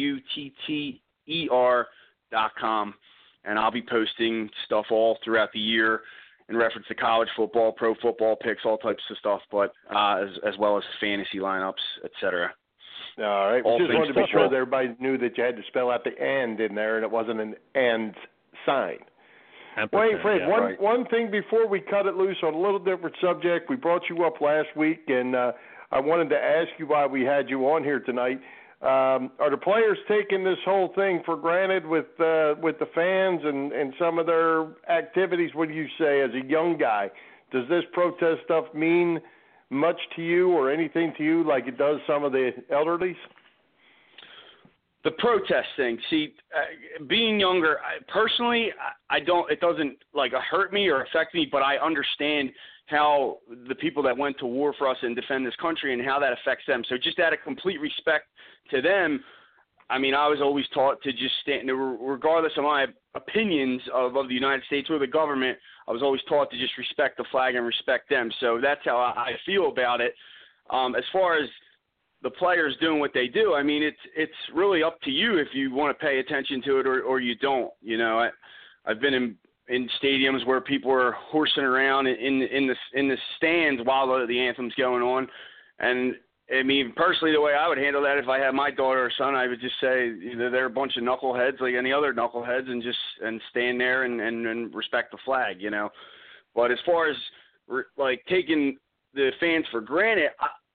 B-U-T-T-E-R.com. And I'll be posting stuff all throughout the year in reference to college football, pro football picks, all types of stuff, but as well as fantasy lineups, et cetera.
All right. We just wanted to be sure that everybody knew that you had to spell out the "and" in there, and it wasn't an "and" sign. Wait, Fred, one thing before we cut it loose on a little different subject. We brought you up last week, and I wanted to ask you why we had you on here tonight. Are the players taking this whole thing for granted with the fans and some of their activities? What do you say as a young guy? Does this protest stuff mean much to you or anything to you like it does some of the elderlies?
The protest thing. See, being younger, personally, it doesn't like hurt me or affect me, but I understand how the people that went to war for us and defend this country and how that affects them. So just out of complete respect to them, I mean, I was always taught to just stand, regardless of my opinions of the United States or the government, I was always taught to just respect the flag and respect them. So that's how I feel about it. As far as the players doing what they do, I mean, it's really up to you if you want to pay attention to it or you don't. You know, I've been in stadiums where people are horsing around in the stands while the anthem's going on, and I mean, personally, the way I would handle that if I had my daughter or son, I would just say they're a bunch of knuckleheads like any other knuckleheads, and stand there and respect the flag, you know. But as far as like taking the fans for granted,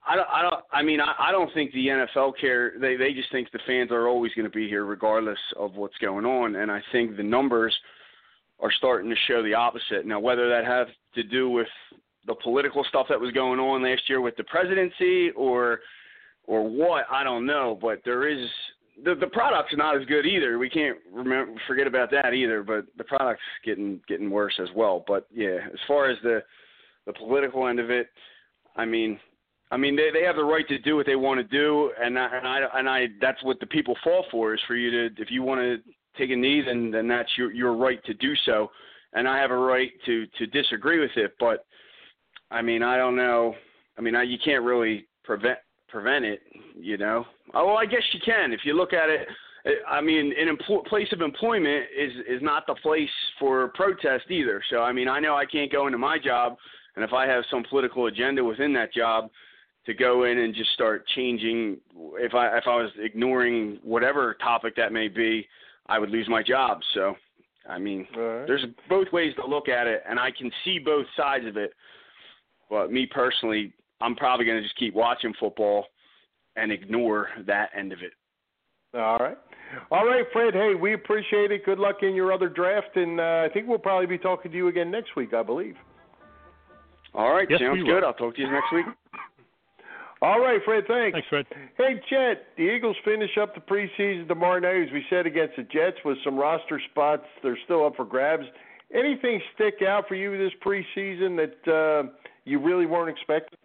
I don't think the NFL care. They just think the fans are always going to be here regardless of what's going on, and I think the numbers are starting to show the opposite. Now, whether that has to do with the political stuff that was going on last year with the presidency or what, I don't know, but there is the product's not as good either. We can't forget about that either, but the product's getting worse as well. But yeah, as far as the political end of it, I mean they have the right to do what they want to do, and I that's what the people fall for, is for you to, if you want to take a knee, then that's your right to do so, and I have a right to disagree with it. But I mean, I don't know. I mean, you can't really prevent it, you know. Oh, well, I guess you can if you look at it. I mean, place of employment is not the place for protest either. So I mean, I know I can't go into my job, and if I have some political agenda within that job, to go in and just start changing. If I was ignoring whatever topic that may be, I would lose my job. So, I mean, There's both ways to look at it, and I can see both sides of it. But me personally, I'm probably going to just keep watching football and ignore that end of it.
All right, Fred. Hey, we appreciate it. Good luck in your other draft, and I think we'll probably be talking to you again next week, I believe.
All right,
yes,
sounds good. I'll talk to you next week.
All right, Fred, thanks.
Thanks, Fred.
Hey, Chet, the Eagles finish up the preseason tomorrow night, as we said, against the Jets with some roster spots. They're still up for grabs. Anything stick out for you this preseason that you really weren't expecting?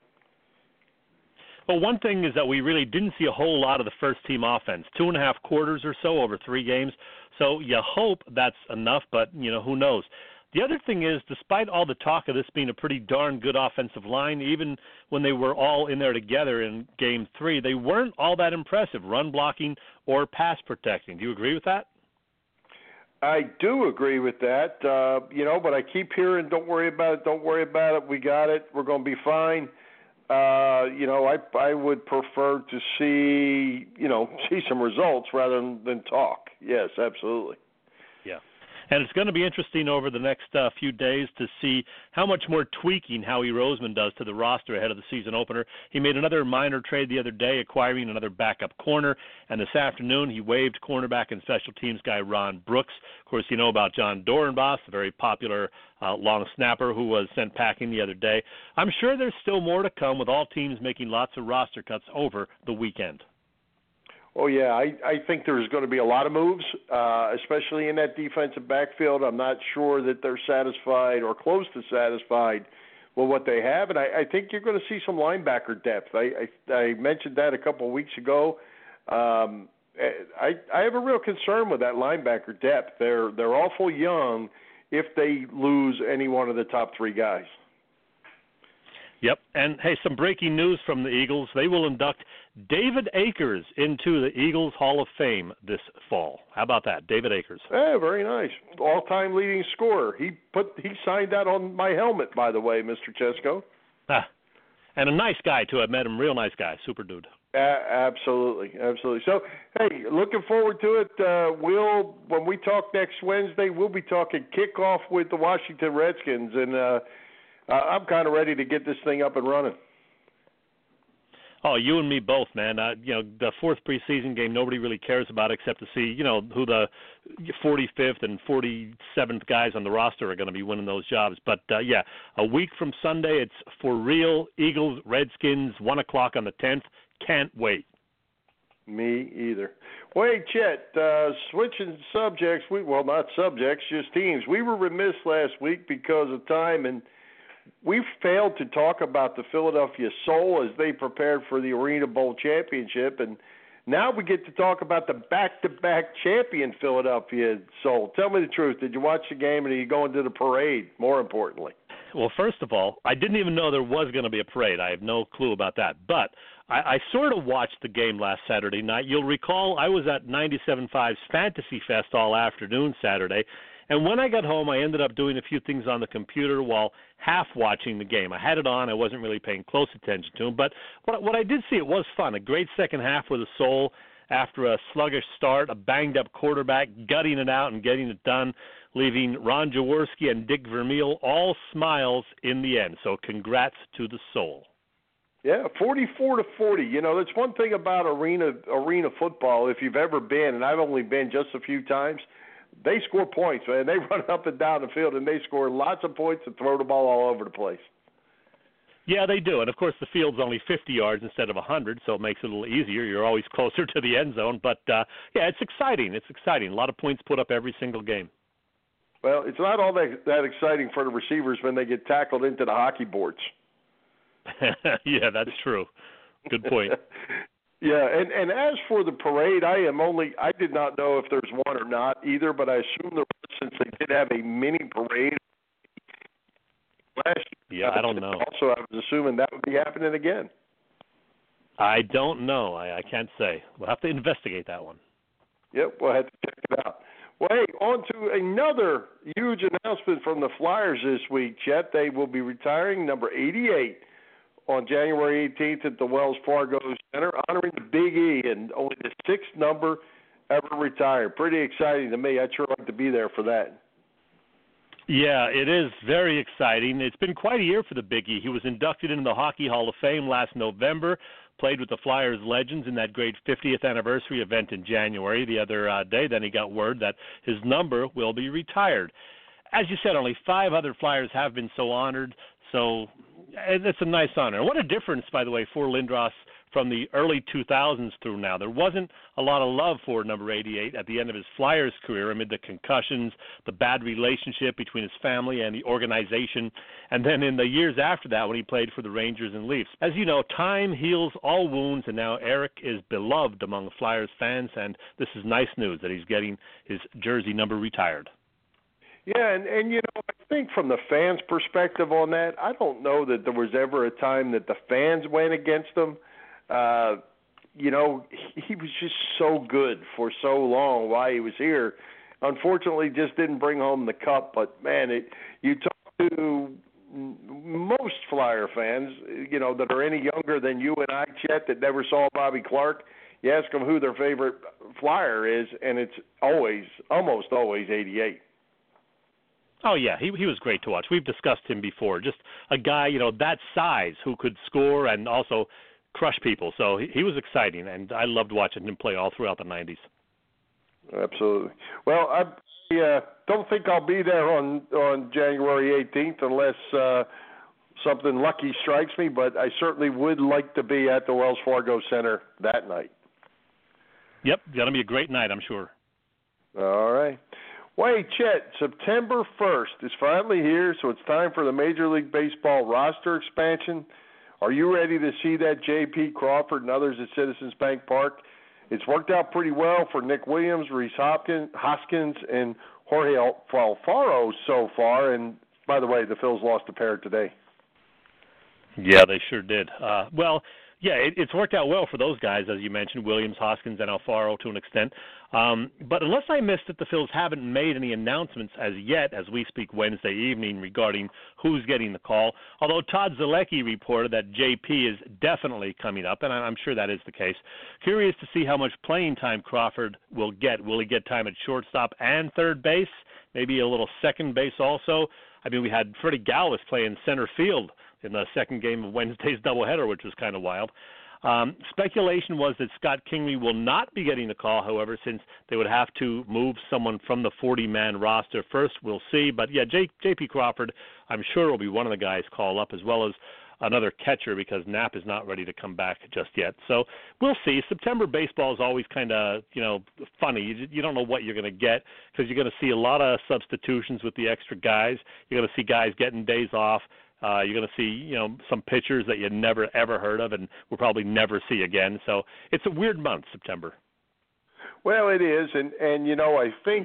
Well, one thing is that we really didn't see a whole lot of the first-team offense, 2.5 quarters or so over 3 games. So you hope that's enough, but, who knows. The other thing is, despite all the talk of this being a pretty darn good offensive line, even when they were all in there together in Game 3, they weren't all that impressive, run blocking or pass protecting. Do you agree with that?
I do agree with that, but I keep hearing, don't worry about it, we got it, we're going to be fine. I would prefer to see some results rather than talk. Yes, absolutely.
Yeah. And it's going to be interesting over the next few days to see how much more tweaking Howie Roseman does to the roster ahead of the season opener. He made another minor trade the other day, acquiring another backup corner, and this afternoon he waived cornerback and special teams guy Ron Brooks. Of course, you know about John Dorenbos, the very popular long snapper who was sent packing the other day. I'm sure there's still more to come with all teams making lots of roster cuts over the weekend.
Oh, yeah, I think there's going to be a lot of moves, especially in that defensive backfield. I'm not sure that they're satisfied or close to satisfied with what they have, and I think you're going to see some linebacker depth. I mentioned that a couple of weeks ago. I have a real concern with that linebacker depth. They're awful young if they lose any one of the top 3 guys.
Yep, and hey, some breaking news from the Eagles. They will induct David Akers into the Eagles Hall of Fame this fall. How about that, David Akers?
Yeah, very nice. All-time leading scorer. He signed that on my helmet, by the way, Mr. Chesko.
And a nice guy, too. I've met him. Real nice guy. Super dude.
Absolutely. So, hey, looking forward to it. When we talk next Wednesday, we'll be talking kickoff with the Washington Redskins, and I'm kind of ready to get this thing up and running.
Oh, you and me both, man. The 4th preseason game, nobody really cares about except to see, who the 45th and 47th guys on the roster are going to be winning those jobs. But, a week from Sunday, it's for real. Eagles, Redskins, 1 o'clock on the 10th. Can't wait.
Me either. Wait, Chet, switching subjects, not subjects, just teams. We were remiss last week because of time, and we failed to talk about the Philadelphia Soul as they prepared for the Arena Bowl championship, and now we get to talk about the back-to-back champion Philadelphia Soul. Tell me the truth. Did you watch the game, and are you going to the parade, more importantly?
Well, first of all, I didn't even know there was going to be a parade. I have no clue about that. But I sort of watched the game last Saturday night. You'll recall I was at 97.5's Fantasy Fest all afternoon Saturday, And when I got home, I ended up doing a few things on the computer while half watching the game. I had it on. I wasn't really paying close attention to them. But what I did see, it was fun. A great second half with a soul after a sluggish start, a banged-up quarterback gutting it out and getting it done, leaving Ron Jaworski and Dick Vermeil all smiles in the end. So congrats to the soul.
Yeah, 44-40. You know, that's one thing about arena football. If you've ever been, and I've only been just a few times, they score points, man. They run up and down the field, and they score lots of points and throw the ball all over the place.
Yeah, they do. And, of course, the field's only 50 yards instead of 100, so it makes it a little easier. You're always closer to the end zone. But, yeah, it's exciting. It's exciting. A lot of points put up every single game.
Well, it's not all that exciting for the receivers when they get tackled into the hockey boards.
Yeah, that's true. Good point.
Yeah, and as for the parade, I did not know if there's one or not either, but I assume there was, since they did have a mini parade last year.
Yeah, I don't know.
Also, I was assuming that would be happening again.
I don't know. I can't say. We'll have to investigate that one.
Yep, we'll have to check it out. Well, hey, on to another huge announcement from the Flyers this week, Chet. They will be retiring number 88 on January 18th at the Wells Fargo Center, honoring the Big E, and only the sixth number ever retired. Pretty exciting to me. I'd sure like to be there for that.
Yeah, it is very exciting. It's been quite a year for the Big E. He was inducted into the Hockey Hall of Fame last November, played with the Flyers legends in that great 50th anniversary event in January. The other day, then he got word that his number will be retired. As you said, only 5 other Flyers have been so honored, so it's a nice honor. What a difference, by the way, for Lindros from the early 2000s through now. There wasn't a lot of love for number 88 at the end of his Flyers career amid the concussions, the bad relationship between his family and the organization, and then in the years after that when he played for the Rangers and Leafs. As you know, time heals all wounds, and now Eric is beloved among Flyers fans, and this is nice news that he's getting his jersey number retired.
Yeah, and you know, I think from the fans' perspective on that, I don't know that there was ever a time that the fans went against him. You know, he was just so good for so long while he was here. Unfortunately, just didn't bring home the cup. But, man, you talk to most Flyer fans, you know, that are any younger than you and I, Chet, that never saw Bobby Clark. You ask them who their favorite Flyer is, and it's almost always 88.
Oh, yeah, he was great to watch. We've discussed him before. Just a guy, you know, that size who could score and also crush people. So he was exciting, and I loved watching him play all throughout the 90s.
Absolutely. Well, I don't think I'll be there on January 18th unless something lucky strikes me, but I certainly would like to be at the Wells Fargo Center that night.
Yep, going to be a great night, I'm sure.
All right. Wait, Chet, September 1st is finally here, so it's time for the Major League Baseball roster expansion. Are you ready to see that J.P. Crawford and others at Citizens Bank Park? It's worked out pretty well for Nick Williams, Rhys Hoskins, and Jorge Alfaro so far. And, by the way, the Phils lost a pair today.
Yeah, they sure did. Yeah, it's worked out well for those guys, as you mentioned, Williams, Hoskins, and Alfaro to an extent. But unless I missed it, the Phils haven't made any announcements as yet as we speak Wednesday evening regarding who's getting the call, although Todd Zalecki reported that JP is definitely coming up, and I'm sure that is the case. Curious to see how much playing time Crawford will get. Will he get time at shortstop and third base, maybe a little second base also? I mean, we had Freddie Galvis playing center field in the second game of Wednesday's doubleheader, which was kind of wild. Speculation was that Scott Kingery will not be getting the call, however, since they would have to move someone from the 40-man roster first. We'll see. But, yeah, J.P. Crawford, I'm sure, will be one of the guys called up, as well as another catcher because Knapp is not ready to come back just yet. So we'll see. September baseball is always kind of, funny. You don't know what you're going to get because you're going to see a lot of substitutions with the extra guys. You're going to see guys getting days off. You're going to see, some pitchers that you never, ever heard of and will probably never see again. So it's a weird month, September.
Well, it is. And I think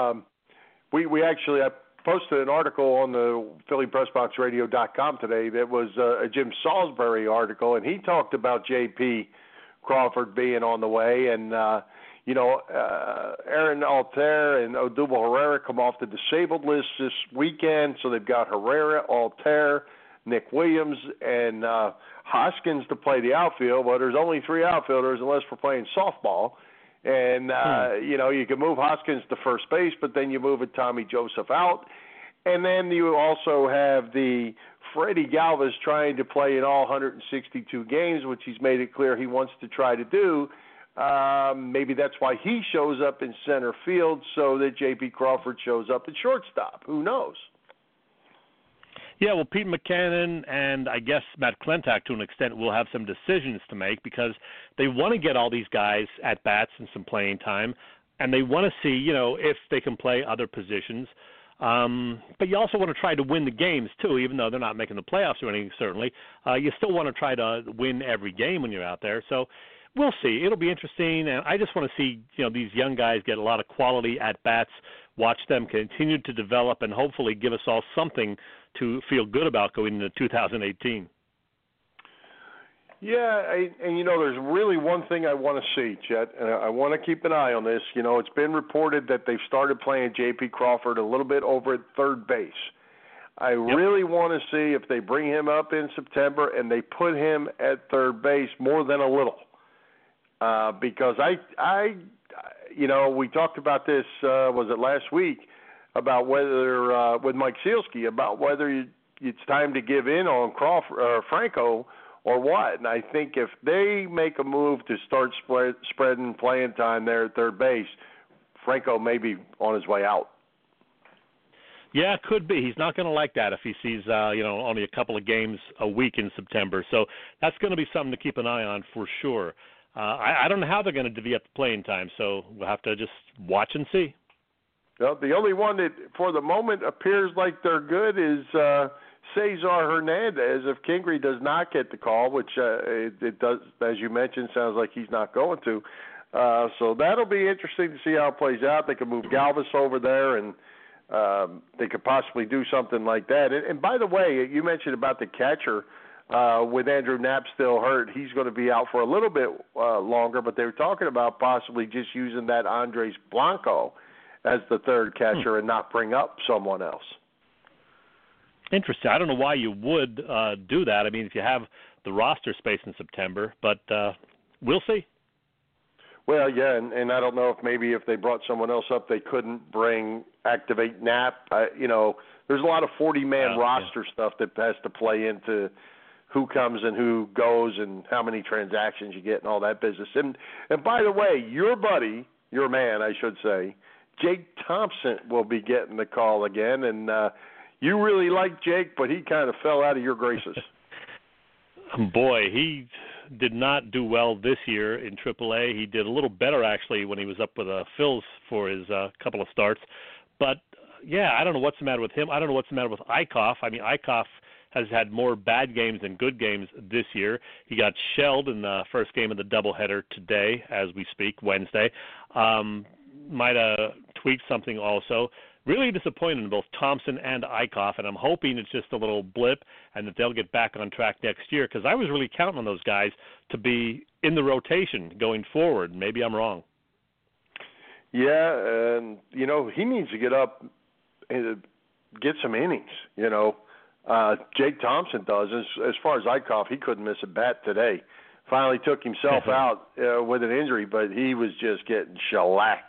we actually I posted an article on the PhillyPressBoxRadio.com today that was a Jim Salisbury article, and he talked about J.P. Crawford being on the way. And, Aaron Altair and Odubel Herrera come off the disabled list this weekend, so they've got Herrera, Altair, Nick Williams, and Hoskins to play the outfield. Well, there's only 3 outfielders unless we're playing softball. And, you can move Hoskins to first base, but then you move Tommy Joseph out. And then you also have the Freddie Galvis trying to play in all 162 games, which he's made it clear he wants to try to do. Maybe that's why he shows up in center field so that J.P. Crawford shows up at shortstop. Who knows?
Yeah, well, Pete Mackanin and I guess Matt Klentak to an extent will have some decisions to make because they want to get all these guys at bats and some playing time, and they want to see, if they can play other positions. But you also want to try to win the games too, even though they're not making the playoffs or anything. Certainly, you still want to try to win every game when you're out there. So we'll see. It'll be interesting, and I just want to see these young guys get a lot of quality at bats. Watch them continue to develop, and hopefully give us all something to feel good about going into 2018.
Yeah, and there's really one thing I want to see, Chet, and I want to keep an eye on this. It's been reported that they've started playing J.P. Crawford a little bit over at third base. I really want to see if they bring him up in September and they put him at third base more than a little. Because we talked about this, was it last week, about whether with Mike Sealski about whether it's time to give in on Crawford or Franco or what. And I think if they make a move to start spreading playing time there at third base, Franco may be on his way out.
Yeah, it could be. He's not going to like that if he sees only a couple of games a week in September. So that's going to be something to keep an eye on for sure. I don't know how they're going to divvy up the playing time, so we'll have to just watch and see.
Well, the only one that, for the moment, appears like they're good is Cesar Hernandez. If Kingery does not get the call, which it does, as you mentioned, sounds like he's not going to. So that'll be interesting to see how it plays out. They could move Galvis over there, and they could possibly do something like that. And by the way, you mentioned about the catcher. With Andrew Knapp still hurt, he's going to be out for a little bit longer, but they were talking about possibly just using that Andres Blanco as the third catcher and not bring up someone else.
Interesting. I don't know why you would do that. I mean, if you have the roster space in September, but we'll see.
Well, yeah, and I don't know if maybe if they brought someone else up, they couldn't activate Knapp. There's a lot of 40-man roster stuff that has to play into who comes and who goes and how many transactions you get and all that business. And by the way, your man, I should say, Jake Thompson will be getting the call again. And you really like Jake, but he kind of fell out of your graces.
Boy, he did not do well this year in AAA. He did a little better, actually, when he was up with Phils for his couple of starts. But, yeah, I don't know what's the matter with him. I don't know what's the matter with Eickhoff. I mean, Eickhoff has had more bad games than good games this year. He got shelled in the first game of the doubleheader today, as we speak, Wednesday. Might have tweaked something also. Really disappointed in both Thompson and Eickhoff, and I'm hoping it's just a little blip and that they'll get back on track next year because I was really counting on those guys to be in the rotation going forward. Maybe I'm wrong.
Yeah, and, he needs to get up and get some innings, Jake Thompson does. As far as Eickhoff, he couldn't miss a bat today. Finally took himself out with an injury, but he was just getting shellacked.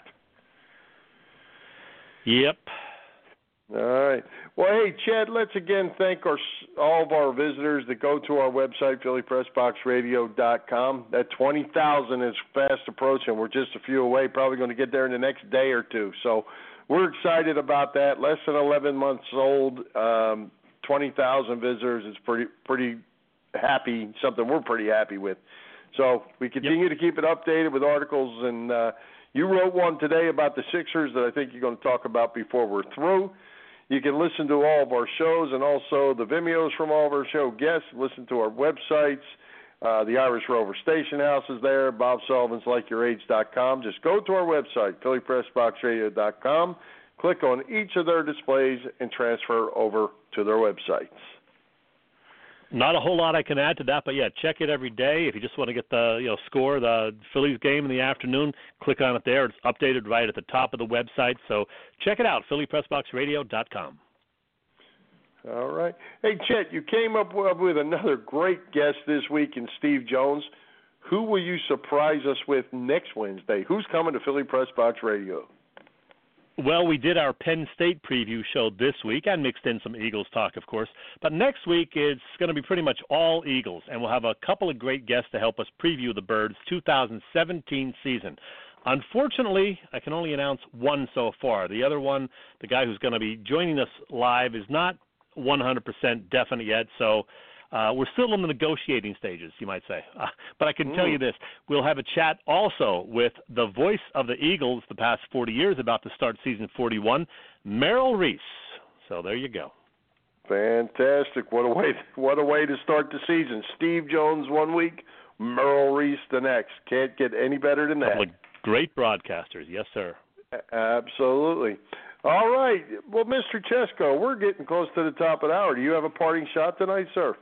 Yep.
All right. Well, hey, Chad, let's again thank all of our visitors that go to our website, PhillyPressBoxRadio.com. That 20,000 is fast approaching. We're just a few away, probably going to get there in the next day or two. So we're excited about that. Less than 11 months old, 20,000 visitors is pretty happy, something we're pretty happy with. So we continue to keep it updated with articles, and you wrote one today about the Sixers that I think you're going to talk about before we're through. You can listen to all of our shows and also the Vimeos from all of our show guests. Listen to our websites. The Irish Rover Station House is there. Bob Sullivan's LikeYourAge.com. Just go to our website, PhillyPressBoxRadio.com. Click on each of their displays and transfer over to their websites.
Not a whole lot I can add to that, but yeah, check it every day. If you just want to get the score, the Phillies game in the afternoon, click on it there. It's updated right at the top of the website. So check it out, PhillyPressBoxRadio.com.
All right. Hey, Chet, you came up with another great guest this week in Steve Jones. Who will you surprise us with next Wednesday? Who's coming to Philly Press Box Radio?
Well, we did our Penn State preview show this week and mixed in some Eagles talk, of course. But next week it's going to be pretty much all Eagles, and we'll have a couple of great guests to help us preview the Birds' 2017 season. Unfortunately, I can only announce one so far. The other one, the guy who's going to be joining us live, is not 100% definite yet, so we're still in the negotiating stages, you might say. But I can tell you this. We'll have a chat also with the voice of the Eagles the past 40 years, about to start season 41, Merrill Reese. So there you go.
Fantastic. What a way to start the season. Steve Jones one week, Merrill Reese the next. Can't get any better than that.
Couple of great broadcasters. Yes, sir.
Absolutely. All right. Well, Mr. Chesko, we're getting close to the top of the hour. Do you have a parting shot tonight, sir?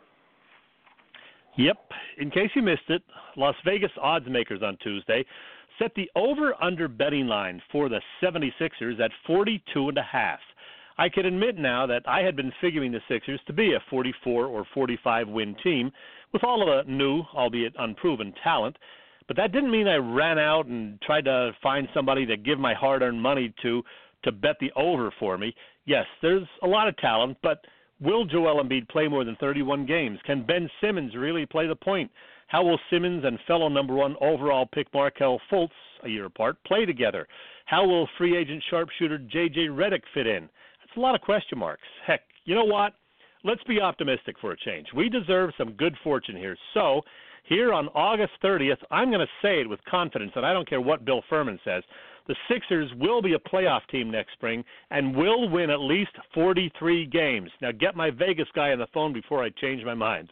Yep. In case you missed it, Las Vegas odds makers on Tuesday set the over-under betting line for the 76ers at 42.5. I can admit now that I had been figuring the Sixers to be a 44 or 45 win team with all of the new, albeit unproven, talent, but that didn't mean I ran out and tried to find somebody to give my hard-earned money to bet the over for me. Yes, there's a lot of talent, but will Joel Embiid play more than 31 games? Can Ben Simmons really play the point? How will Simmons and fellow number one overall pick Markelle Fultz, a year apart, play together? How will free agent sharpshooter J.J. Redick fit in? That's a lot of question marks. Heck, you know what? Let's be optimistic for a change. We deserve some good fortune here. So here on August 30th, I'm going to say it with confidence, and I don't care what Bill Furman says, the Sixers will be a playoff team next spring and will win at least 43 games. Now, get my Vegas guy on the phone before I change my mind.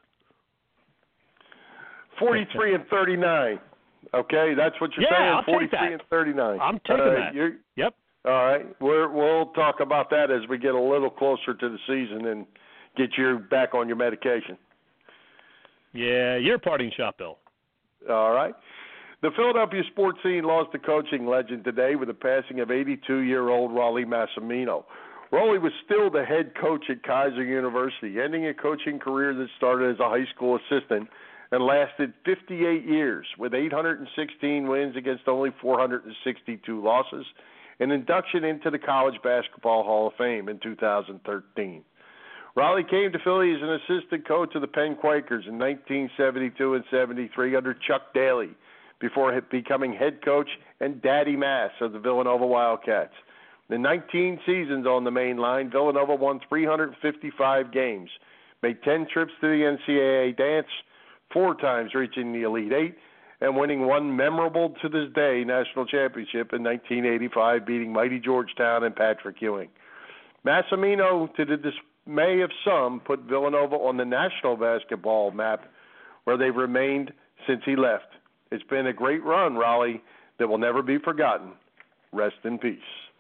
43 and 39. Okay, that's what you're saying?
I'll
43
take that.
and 39.
I'm taking that. Yep.
All right. We'll talk about that as we get a little closer to the season and get you back on your medication.
Yeah, your parting shot, Bill.
All right. The Philadelphia sports scene lost a coaching legend today with the passing of 82-year-old Rollie Massimino. Rollie was still the head coach at Kaiser University, ending a coaching career that started as a high school assistant and lasted 58 years with 816 wins against only 462 losses, and induction into the College Basketball Hall of Fame in 2013. Rollie came to Philly as an assistant coach of the Penn Quakers in 1972 and 73 under Chuck Daly, before becoming head coach and Daddy Mass of the Villanova Wildcats. In 19 seasons on the main line, Villanova won 355 games, made 10 trips to the NCAA dance, 4 times reaching the Elite Eight, and winning one memorable to this day national championship in 1985, beating mighty Georgetown and Patrick Ewing. Massimino, to the dismay of some, put Villanova on the national basketball map, where they've remained since he left. It's been a great run, Rollie, that will never be forgotten. Rest in peace.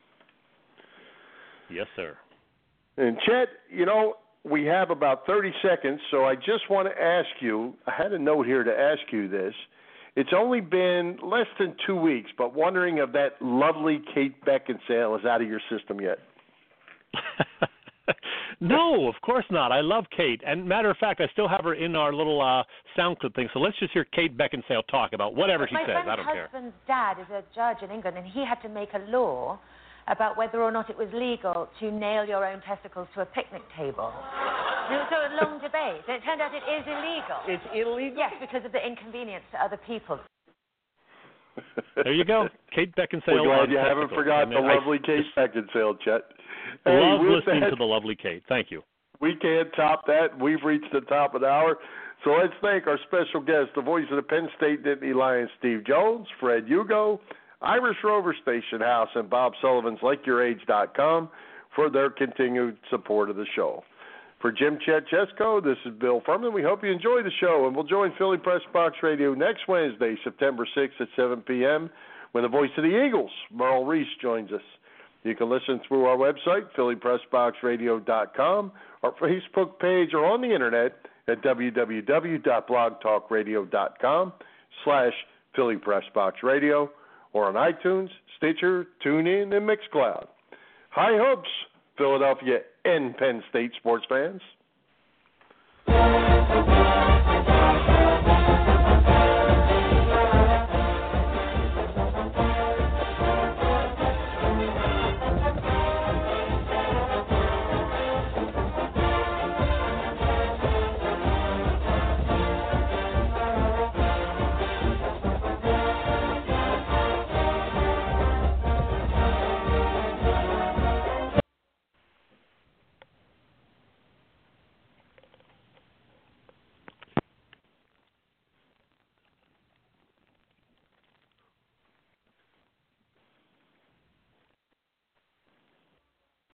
Yes, sir.
And, Chet, we have about 30 seconds, so I just want to ask you, I had a note here to ask you this. It's only been less than 2 weeks, but wondering if that lovely Kate Beckinsale is out of your system yet.
No, of course not. I love Kate. And matter of fact, I still have her in our little sound clip thing. So let's just hear Kate Beckinsale talk about whatever she says. I don't care.
My husband's dad is a judge in England, and he had to make a law about whether or not it was legal to nail your own testicles to a picnic table. There was a long debate. It turned out it is illegal.
It's illegal?
Yes, because of the inconvenience to other people.
There you go. Kate Beckinsale.
We're glad you haven't forgotten the lovely Kate Beckinsale, Chet.
Love listening to the lovely Kate. Thank you.
We can't top that. We've reached the top of the hour. So let's thank our special guest, the voice of the Penn State Nittany Lions, Steve Jones, Fred Hugo, Irish Rover Station House, and Bob Sullivan's LikeYourAge.com for their continued support of the show. For Jim Chet Chesko, this is Bill Furman. We hope you enjoy the show, and we'll join Philly Press Box Radio next Wednesday, September 6th at 7 p.m., when the voice of the Eagles, Merrill Reese, joins us. You can listen through our website, PhillyPressBoxRadio.com, our Facebook page, or on the Internet at www.blogtalkradio.com/Philly Press Box Radio or on iTunes, Stitcher, TuneIn, and Mixcloud. High hopes, Philadelphia and Penn State sports fans.